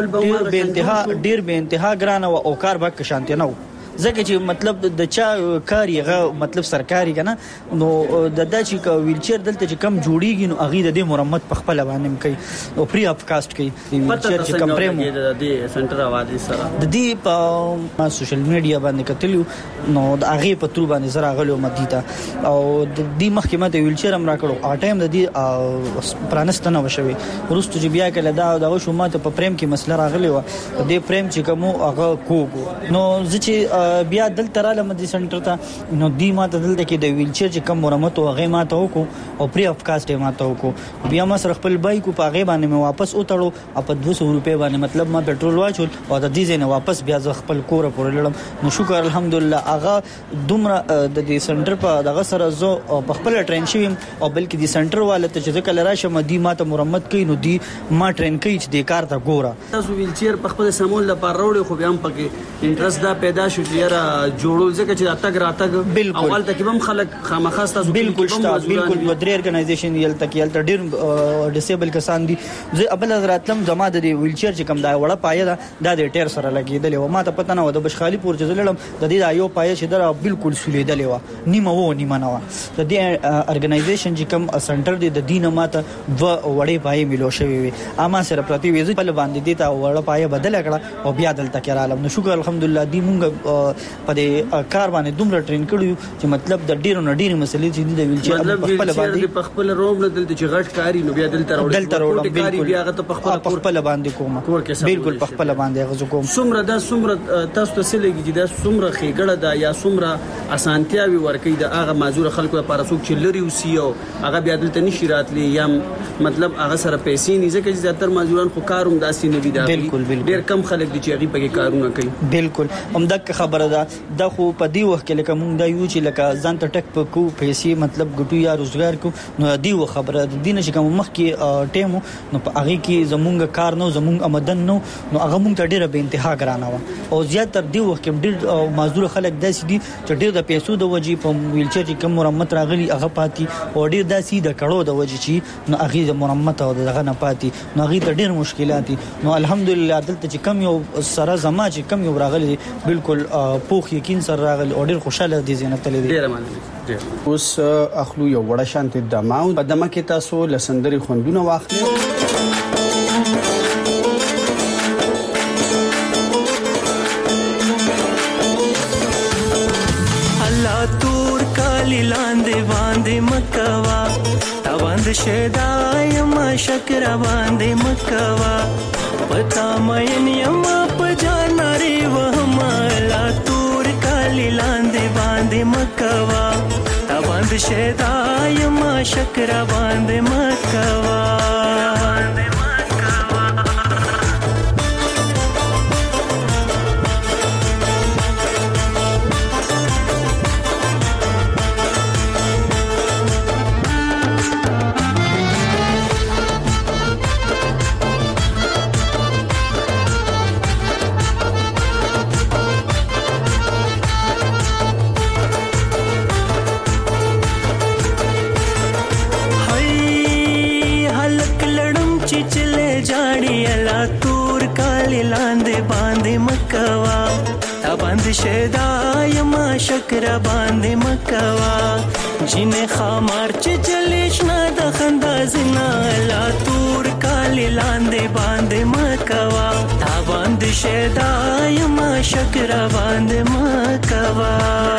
به انتها ډیر به انتها ګران او کار به شانته نه ځکه چې مطلب د چا کاری غو مطلب سرکاري کنه نو د دچې ک ویل چیر دلته چې کم جوړیږي نو اغه د دې مرمت په خپل باندې کوي او فری اف کاست کوي ویل چیر چې کم پرېمو د دې سنټر اوادي سره د دې په سوشل میډیا باندې کتلو نو د اغه په تر باندې زرا غلو مدیته او د دې محکمه ته ویل چیر هم راکړو ا ټایم د دې پرانستنه وشوي ورستو چې بیا کله دا د شومات په پریم کې مسله راغلی و د دې پریم چې کوم هغه کوګو نو ځکه بیا دلته را لمدي سنټر ته نو دی ما ته دلته کې د ویل چیر چې کم مرمت او هغه ما ته وکړو او پری اف کاست ما ته وکړو بیا ما سره خپل بایک په هغه باندې مې واپس اوتړو په دوه سوه روپے باندې مطلب ما پټرول واچول او د دې نه واپس بیا ز خپل کور پورې لړم نو شکر الحمدلله هغه دومره د دې سنټر په دغه سره زو په خپل ټرین شوم او بلکې د سنټر والته چې ځکه لراشه مدي ما ته مرمت کوي نو دی ما ټرین کوي چې د کار ته ګوره تاسو ویل چیر په خپل سمول لپاره وروړي خو بیا هم پکې انټرست دا پیدا شو چې را جوړول ځکه چې اتګ راتګ اول ته کوم خلک خامخاست تاسو بالکل شته بالکل و درې ارګنایزیشن یل تک یل ته ډیر ډیسیبل کسان دي زه ابل حضراتلم زما د ویل چیر چې کوم دا وړه پایه دا د ټیر سره لګیدل و ما ته پته نه و د بشخالي پور جزلم د دې یو پایه چې دا بالکل سولیدل و نیمه و نیمه نه و د دې ارګنایزیشن چې کوم سنټر دی د دینه ماته و وړې پایه ملو شوی وي اما سره پرتی ویزه په باندې دي ته وړه پایه بدل کړه او بیا دلته کې رالم نو شکر الحمدلله دی مونږ په دې کار باندې دومره ټرین کړو چې مطلب د ډیرو نه ډیرو مسلې چې د ویل چیر مطلب په خپل باندې په خپل روم نه دلته چې غټ کاری نو بیا دلته راوړل دلته راوړل بالکل بیا هغه ته په خپل خپل باندې کوم بالکل په خپل باندې غوځو کوم څومره دا څومره تاسو ته سلګي چې دا څومره خېګړه دا یا څومره اسانتیاوي ورکې دا هغه معذور خلکو لپاره څوک چې لري وسیو هغه بیا دلته نشي راتلی یا مطلب هغه سره پیسې نه ځکه چې زیاتره معذوران خو کاروم داسې نه وي دا بالکل ډیر کم خلک دي چې هغه پکې کارونه کوي بالکل همدغه خبره ده د خو په دی وخت کې لکه مونږ دا یو چې لکه ځان ته ټک پکو پیسې مطلب ګټو یا روزګار کو نو دی و خبره د دینه چې کوم مخ کې ټیمو نو په هغه کې زمونږ کار نو زمونږ آمدن نو نو هغه مونږ ته ډیره به انتها ګرانه و او زیات تر دی وخت کې ډیر معذور خلک داسې دي چې ډیر د پیسو د وجې په ویلچر کې کم مرمت راغلي هغه پاتې او ډیر داسې د کړو د وجې چې نو هغه د مرمت او دغه نه پاتې نو هغه ته ډیر مشکلات دي نو الحمدلله دلته چې کم یو سره زما چې کم یو راغلي بالکل پوخ یقین سره راغلي او ډیر خوشاله دي زینت تل دي ډیر مننه اوس اخلو یو وړه شانت دماو په دمه کې تاسو لسندري خوندونه واخلئ الله تور کالی لاندې باندې مکوا تا باندې شیدای ما شکر باندې مکوا پتا مې نیم په جاناري وهملا تور کالی لاندې باندې مکوا تا باندې شیدای ما شکر باندې مکوا باندې شیدا یما شکر باندې مکوا جنې خمار چې چلیش نه د خندا زنا لا تور کالی لاندې باندې مکوا تا باندې شیدا یما شکر باندې مکوا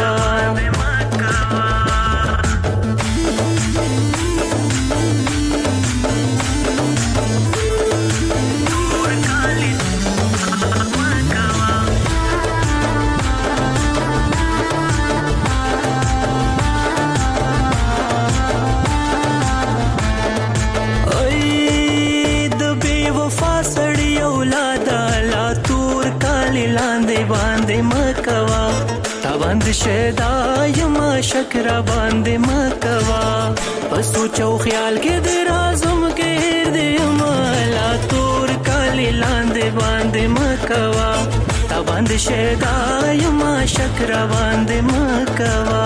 مکوا تا باندې شیدا یما شکر باندې مکوا پسو چو خیال کې د رازم کې هر دې مالا تور کالی لاندې باندې مکوا تا باندې شیدا یما شکر باندې مکوا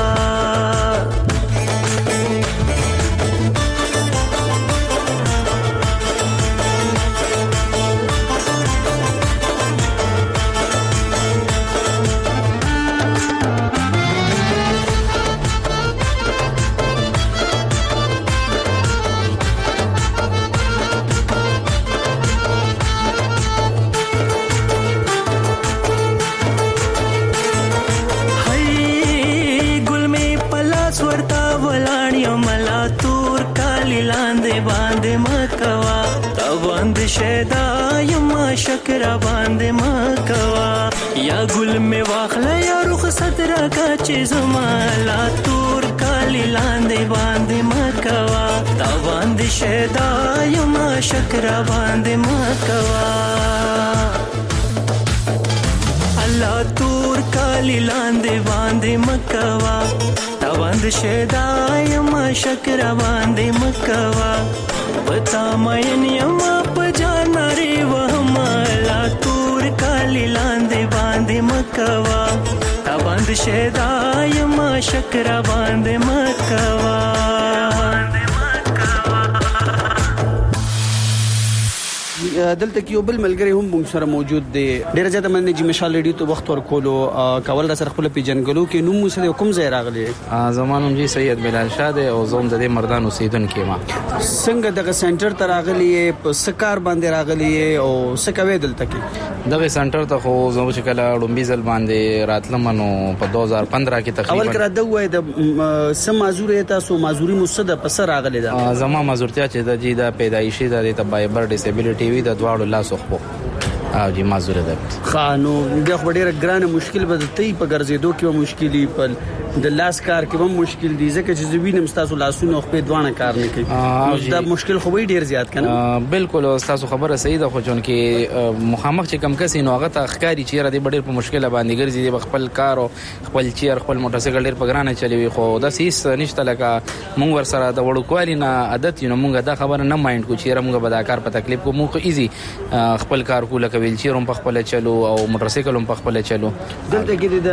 شیدا یما شکر باندې مکوا یا ګل می واخله یا رخصت راکا چې زما لا تور کالی لاندې باندې مکوا تا باندې شیدا یما شکر باندې مکوا الله تور کالی لاندې باندې مکوا تا باندې شیدا یما شکر باندې مکوا پتا مې نیما پجانا ری وهما لا تور کالی لاندې باندې مکوا تا باندې شیدا یما شکر باندې مکوا دلته کې یو بل ملګری هم موږ سره موجود دی ډیر زیاته مننه چې مشال ریډیو ته وخت ورکولو کول را سره خپل پیجنګلو کې نوم مو سره کوم ځای راغلی زمانوم جی سید بلال شاه دی او زوم د مردان اوسیدونکو ما څنګه دغه سنټر ته راغلی په سکار باندې راغلی او سکوي دلته کې دغه سنټر ته خو زموږ چې کله لومبیزل باندې راتلمنو په دو هزار پندرہ کې تقریبا اول کړه د وای د سم مازوري تاسو مازوري مصد په سر راغلی دا زما مازورتیا چې د جی د پیدایشي د بایبر ډیسابیلیټي وی د دواړو لاسو خو او جی مازوره ده خانو بیا خو ډیره ګرانه مشکل به ته په ګرځېدو کې مشکلي په د لاس کار کې هم مشکل دي ځکه چې زوینم تاسو لاسونه خو په دوانه کار نه کوي دا مشکل خو ډیر زیات کنه بالکل تاسو خبره صحیح ده خو چون کې مخامخ چې کم کسي نو هغه ته ښکاری چې را دي ډیر په مشکله باندې ګرځي دی خپل کار او خپل چیر خپل موټر سایکل ډیر په ګرانه چلیوي خو دا سیس نشته لکه مونږ ور سره د وړو کوالي نه عادت یو مونږ دا خبره نه مایند کو چې مونږ به دا کار په تکلیف کو مونږ ایزي خپل کار کو لکه ویل چیر هم په خپل چلو او موټر سایکل هم په خپل چلو دلته کې د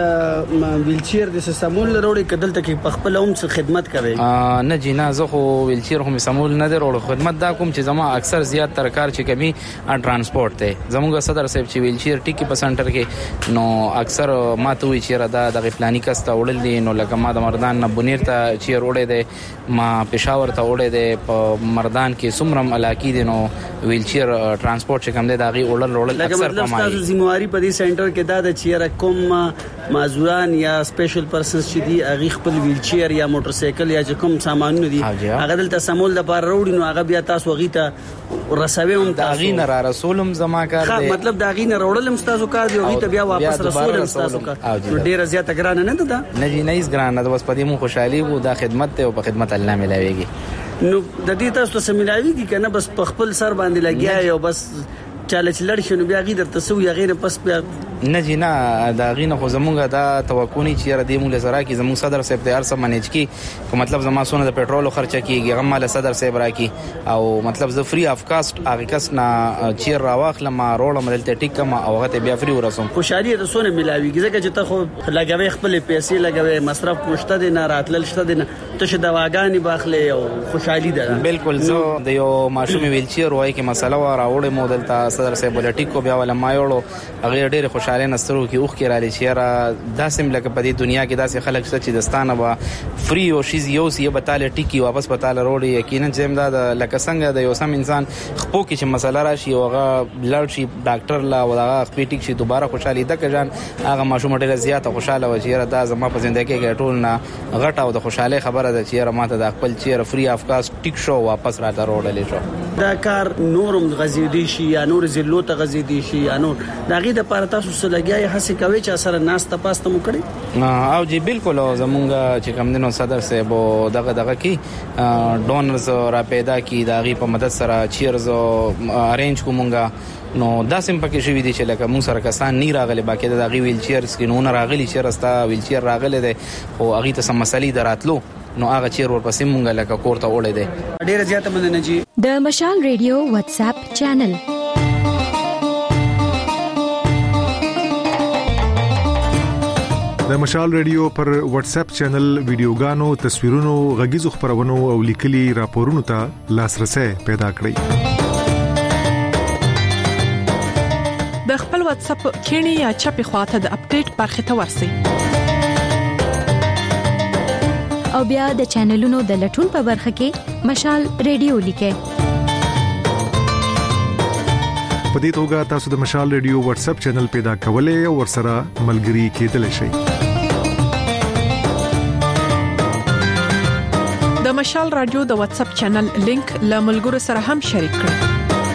ویل چیر د سمول لروړي کدلته کې په خپل هم خدمت کوي نه جنا زه خو ویل چیر هم سمول نه درو خدمت دا کوم چې زما اکثر زیات تر کار چې کمی ترانسپورت ته زموږ صدر صاحب چې ویل چیر ټیکی په سنټر کې نو اکثر ماته وی چیر دا د پلاني کسته وړل دي نو لکه ما د مردان نه بنیر ته چیر وړې دي ما پېښور ته وړې دي په مردان کې سمرم علاقې دي نو ویل چیر ترانسپورت چې کوم دي دا غي وړل وړل اکثر په ما تاسو ذمہواری په دې سنټر کې دا د چیر کوم معذوران یا سپیشل پرسنز چې دي اغه خپل ویل چیر یا موټر سایکل یا کوم سامانونه دي هغه دلته سمول د بار وروړي نو هغه بیا تاسو غیته رسوي هم تاسو غینه را رسولم زما کار دی مطلب دا غینه وروړلم تاسو کار دی غیته بیا واپس رسولم تاسو کار نو ډیره زیاته ګرانه نه ده نه جی نه هیڅ ګرانه ده بس پدې مو خوشحالي وو دا خدمت ته او په خدمت الله ملاويږي نو د دې تاسو سره ملاويږي کنه بس په خپل سر باندې لګیا یو بس چاله چې لړ شنو بیا غیر تاسو یا غیر پس بیا نه جنا دا غینه خو زمونږه دا توقع نه چې را دې مونږ سره کې زموږ صدر صاحب د ارسه منیج کی کو مطلب زما سونه د پېټرول خرچه کیږي غم مال صدر صاحب را کی او مطلب ز فری اف کاست هغه کس نه چیر راواخله ما روړم دلته ټیک ما او هغه بیا فری ورسوم خوشالي د سونه ملاويږي ځکه چې ته خو لګوي خپل پیسې لګوي مصرف مشته دي نه راتلل شته دي ته ش دواګانی باخله او خوشالي ده بالکل زه د یو ماشوم ویل چیر وای کی مسله و راوړې مودل ته صدر صاحب ولټیکو بیا ولا مایوړو هغه ډېر خوشاله نسترو کې اوخ کې را لې چیرې داسم لکه په دې دنیا کې داسې خلک چې دستانه وا فری او شیز یو سی بتاله ټیکی واپس بتاله روړي یقینا زمدا د لکه څنګه د یو سم انسان خپو کې چې مسله راشي او هغه بلډ شي ډاکټر لا ولا خپېټیک شي دوباره خوشاله ده کجان هغه ماشوم ډېر زیاته خوشاله و چې دا زما په ژوند کې ټول نه غټه او د خوشاله خبره ده چې ماته د خپل چیر فری اف کاست ټیک شو واپس را دروړلې شو دا کار نورم غزيدي شي یا نور زلو ته غزيدي شي یا نور دغه د پاره تاسو سلګي هڅه کوي چې اثر ناس ته پاسته مو کړی او جی بالکل زمونږ چې کوم دنو صدر صاحب دغه دغه کی ډونرز را پیدا کی دغه په مدد سره چیرز ارینج کومونګه نو دا سم پکې شوې دي چې لکه مون سره کسان نه راغلي باقي د غي ویل چیر سکینونه راغلي چې راستا ویل چیر راغلي دي خو هغه ته سم مسلې دراتلو نو هغه چیر ورپسې مونږه لکه کوړه وړې دي ډېر زیاته مننه جی د مشال ریډیو واتس اپ چینل د مشال ریډیو پر واتس اپ چینل ویډیوګانو تصویرونو غږیزو خبرونو او لیکلي راپورونو ته لاسرسي پیدا کړئ د خپل واتس اپ کینی یا چپی خواته د اپډیټ برخه ته ورسی او بیا د چینلونو د لټون په برخه کې مشال ریډیو لیکه په دې توګه تاسو د مشال ریډیو واتس اپ چینل پیدا کولای او ورسره ملګري کېدلی شئ د مشال رادیو د واتس اپ چینل لینک له ملګرو سره هم شریک کړئ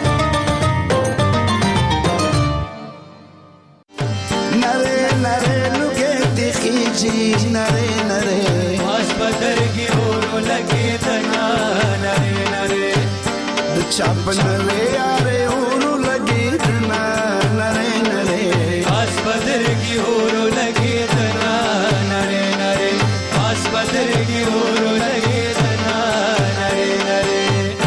चापन वे यारे ओरो लगे तना नरे नरे आसपदर की ओरो लगे तना नरे नरे आसपदर की ओरो लगे तना नरे नरे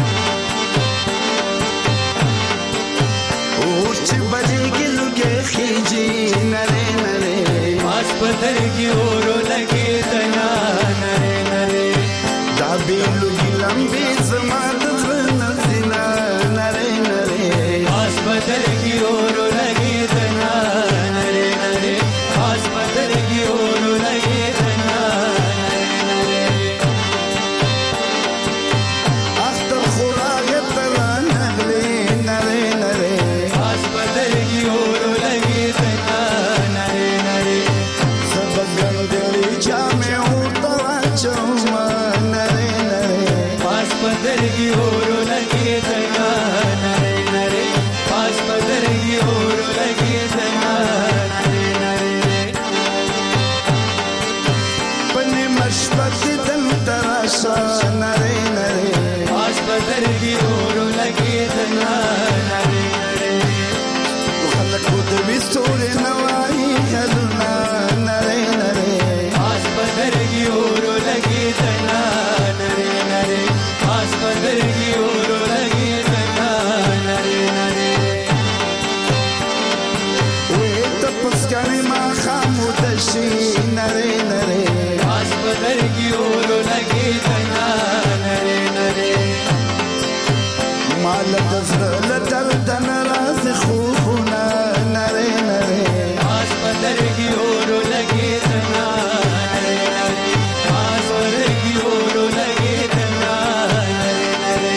ओच बजे की लुके खींची नरे नरे आसपदर की ओरो लगे तना नरे नरे दाबी लुगी लंबी समात आसपदर की ओर लगे तना नरे नरे आसपदर की ओर लगे तना नरे नरे अख्तर खुराग तला नगले नरे नरे आसपदर की ओर लगे तना नरे नरे सब गंदली जामे उतरा चौमा नरे नरे आसपदर की ओर लगे तना नरे नरे आसपदर की ओर लगे तना नरे नरे पन्ने मशबत दल तराशा नरे नरे आसपदर की ओर लगे तना नरे नरे खलक खुद भी सोरे नवाई हलना नरे नरे आसपदर की ओर लगे तना नरे नरे आसपदर की ओर लगे तना नरे नरे पस्कने माँ खामोदशी नरे नरे आसपदर की ओर लगे तना नरे नरे माल दफल दर्द नराज खूना नरे नरे आसपदर की ओर लगे तना नरे नरे आसपदर की ओर लगे तना नरे नरे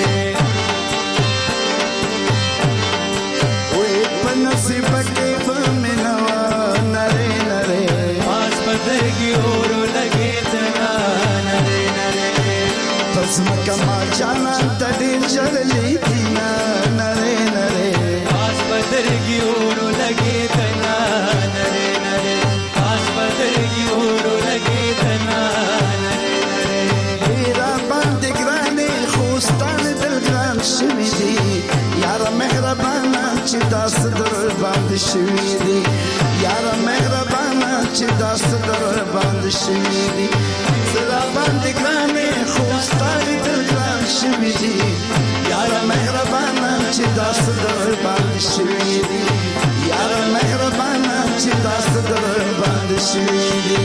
ओए पनसीब के बमनवा नरे नरे आसपदर की ओर लगे तना नरे नरे पसम कमा जाना तड़े चली थीना नरे नरे आसपदर की ओर लगे तना नरे नरे आसपदर की ओर लगे तना नरे नरे मेरा बंद ग्राने खुस्तान दिल ग्रान शवीदी यार मेहरबाना चिता सदर बंद शवीदी यार मेहरबाना चिता सदर बंद शवीदी जरा बंद ग्राने खुस्तान दिल ग्रान शवीदी यार मेहरबाना चिता सदर बंद शवीदी यार मेहरबाना चिता सदर बंद शवीदी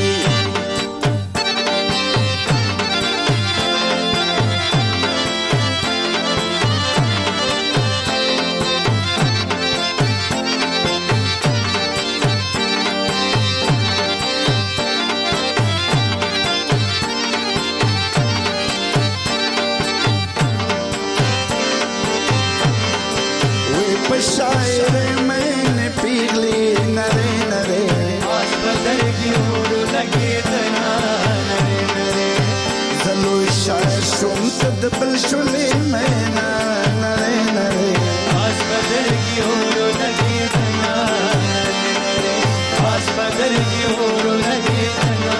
لګیدنا نری نری زلو شاعر شوم تد بل شولې مینا نری نری اس بدر کی اورو لګیدنا نری نری اس بدر کی اورو لګیدنا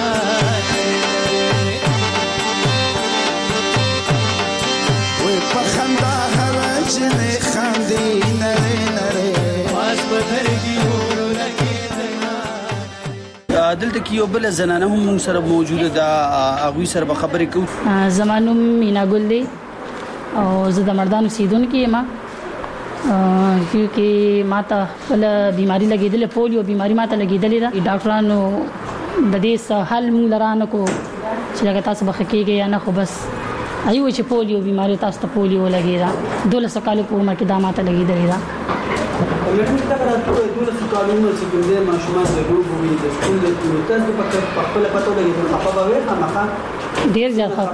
وې په خندا هر جنې خاندي نری نری اس بدر کی اورو لګیدنا دلته کې یو بل زنانه هم موږ سره موجوده ده هغه سره به خبرې کوو. زمانو مینا ګل دی او زه د مردانو سیدونکو یم کیونکه ماته بل بیماری لګیدله پولیو بیماری ماته لګیدلې ده ډاکټرانو د دې حل موږ لرانه کو چې لکه تاسو بخکیږي یا نه خو بس ایو چې پولیو بیماری تاسو ته پولیو لګیدا دولس کال په عمر کې دا ماته لګیدلې ده لکه څنګه راځي دولس کالونو چې ګنده ماشومان د ګروپ وي د سکول د تاسو په خپل پته لګیدل په بوي خامخا ډیر زیات خفه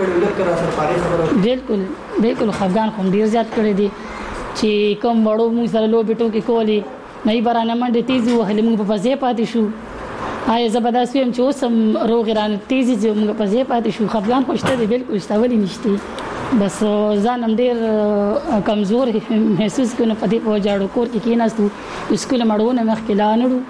بالکل بالکل خفګان خو ډیر زیات کړی دي چې کوم وړو موږ سره لو بیٹو کې کولی نه برانه منډه تیزی وهلې موږ په ځای پاتې شو آیا زبردست یم چې اوس هم روغ رانه تیزی چې موږ په ځای پاتې شو خفګان خوشته دی بالکل شتاولې نشته بس ځان هم ډیر کمزور محسوس کونه په دې په جاړو کور کې کېناستو اسکول مړونه مخ کې لانړو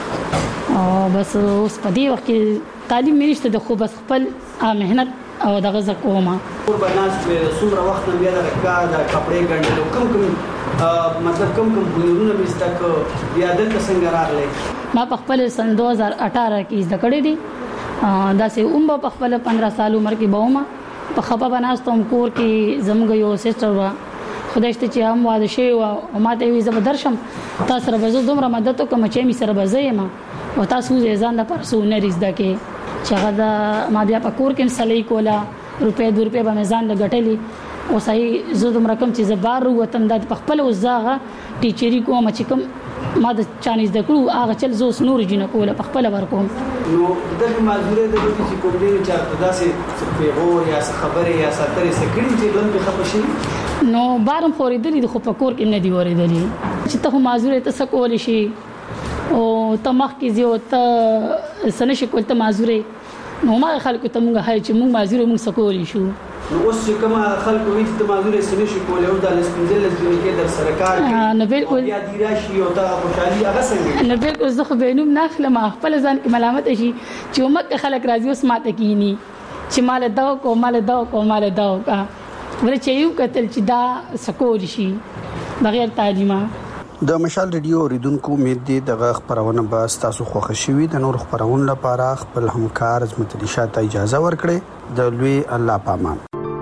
او بس اوس په دې وخت کې تعلیم نشته د خو بس خپل مهنت او دغه زکوما اور بناس په څومره وخت بیا د کار د کپڑے ګڼل کوم کوم مطلب کوم کوم ګورونه مستک بیا د څنګه راغلي ما په خپل سن دو هزار اठारह کې زده کړې دي دا سه عمر په خپل پندرہ سال عمر کې بوما په خپه بناستم کور کې زموږ یو سیسټر وا خدای شته چې هم واده شي او ماته وی زب درشم تاسو سره به زه دومره مدد کوم چې می سره به زېم او تاسو یې ځان د پرسو نه رزده کې چې هغه ما بیا په کور کې صلیح کولا روپې دو روپې به میزان لګټلې او صحیح زه دومره کم چې زبار وتم د خپل وزاغه ټیچری کوم چې کوم ما د چانیز د کړو هغه چل زوس نور جن کوله په خپل ورکوم نو دغه مازوره د دې چې کوم دې چې داسې پیغور یا خبره یا ساتره سکړي چې لون په خپشي نو بارم خورېدلې د خو په کور کې نه دی ورېدلې چې ته مازوره ته سکول شي او تمخ کې زیو ته سنشي کول ته مازوره نو ما خلکو ته موږ هاي چې موږ مازوره موږ سکول شو نو اوس چې کوم خلکو وي چې مازوره سنشي کول او د لسپنځل کې در سرکار کې نو بالکل یا دی راشي او ته خوشحالي هغه څنګه نو بالکل زه خو بینوم ناخله ما خپل ځان کې ملامت شي چې مکه خلک راځي اوس ماته کینی چې مال داو کو مال داو کو مال داو کا ورته چې یو قتل چې دا سکول شي بغیر تعلیمه د مشال ریډیو اوریدونکو امید دي دغه خبرونه به تاسو خوښ شي د نور خبرونه لپاره خپل همکار عظمت علي شاه ته اجازه ورکړي د لوی الله پامان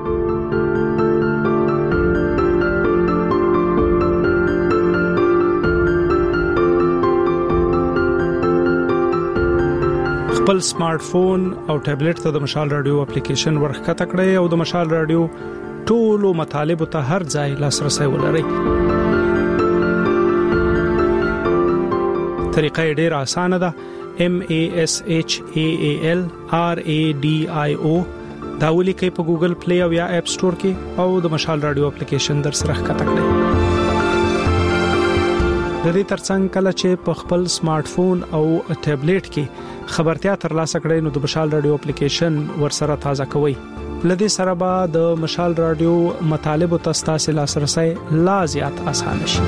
خپل سمارټ فون او ټابلیټ ته د مشال رادیو اپلیکیشن ورخته کړئ او د مشال رادیو ټولو مطالب ته هر ځای لاسرسي ولرئ طریقه ډیره اسانه ده M A S H A A L R A D I O دا ولیکئ په ګوګل پلی او یا اپ سٹور کې او د مشال رادیو اپلیکیشن در سره ښکته کړئ د دې ترڅنګ کله چې په خپل سمارټ فون او ټابلیټ کې خبرتیا ترلاسه کړئ نو د مشال رادیو اپلیکیشن ورسره تازه کوئ لدې سره به د مشال رادیو مطالب او تاسو لاسرسي لا زیات اسانه شي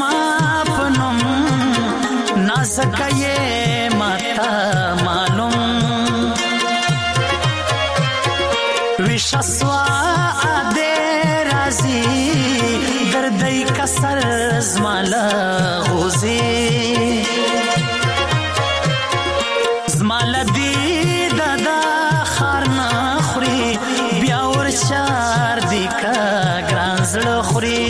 सकाये माता मालूम ریشه سوا اده رازي دردی کسر زمالا غوزي زمالا دی دادا خارنا خوري بیا ورچار دی کا ګرانزړ خوري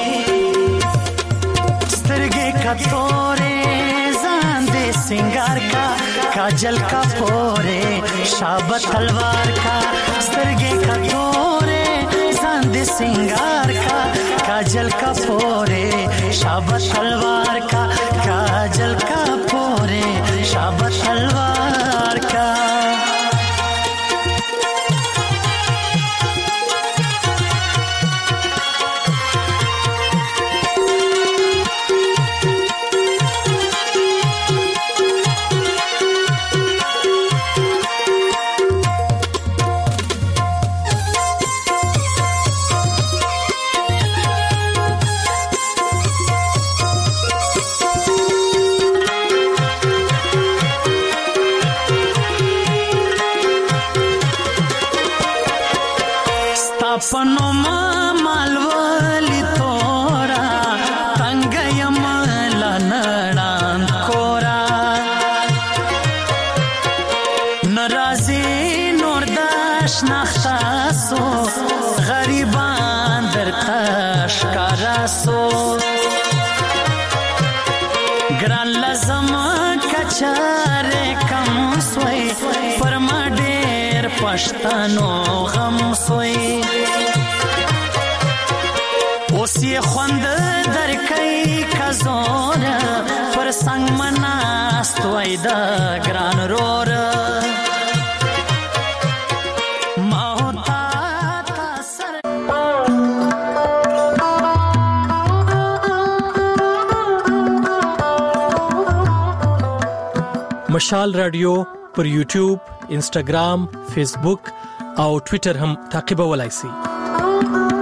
سترګې کتورې ځان دې سنگار کا काजल का पोरे शाबत तलवार का स्तरगे का तोरे सांद सिंगार का काजल का पोरे शाबत तलवार का काजल का पोरे शाबत तलवार का पनो मालवली तोरा तंगयम लनडान कोरा नराजी नोरदाश नखतासो गरीबान در تشکاراسو گران لازم کچاره کم سوی پرما ډیر پښتنو غم سوی اوس یې خوند درکې کزور پر څنګ مناست وای دا ګران رور ما ہوتا تاثر مشال رادیو پر یوټیوب، انسټاګرام، فیسبوک او ټوئیټر هم تعقیبولای شئ.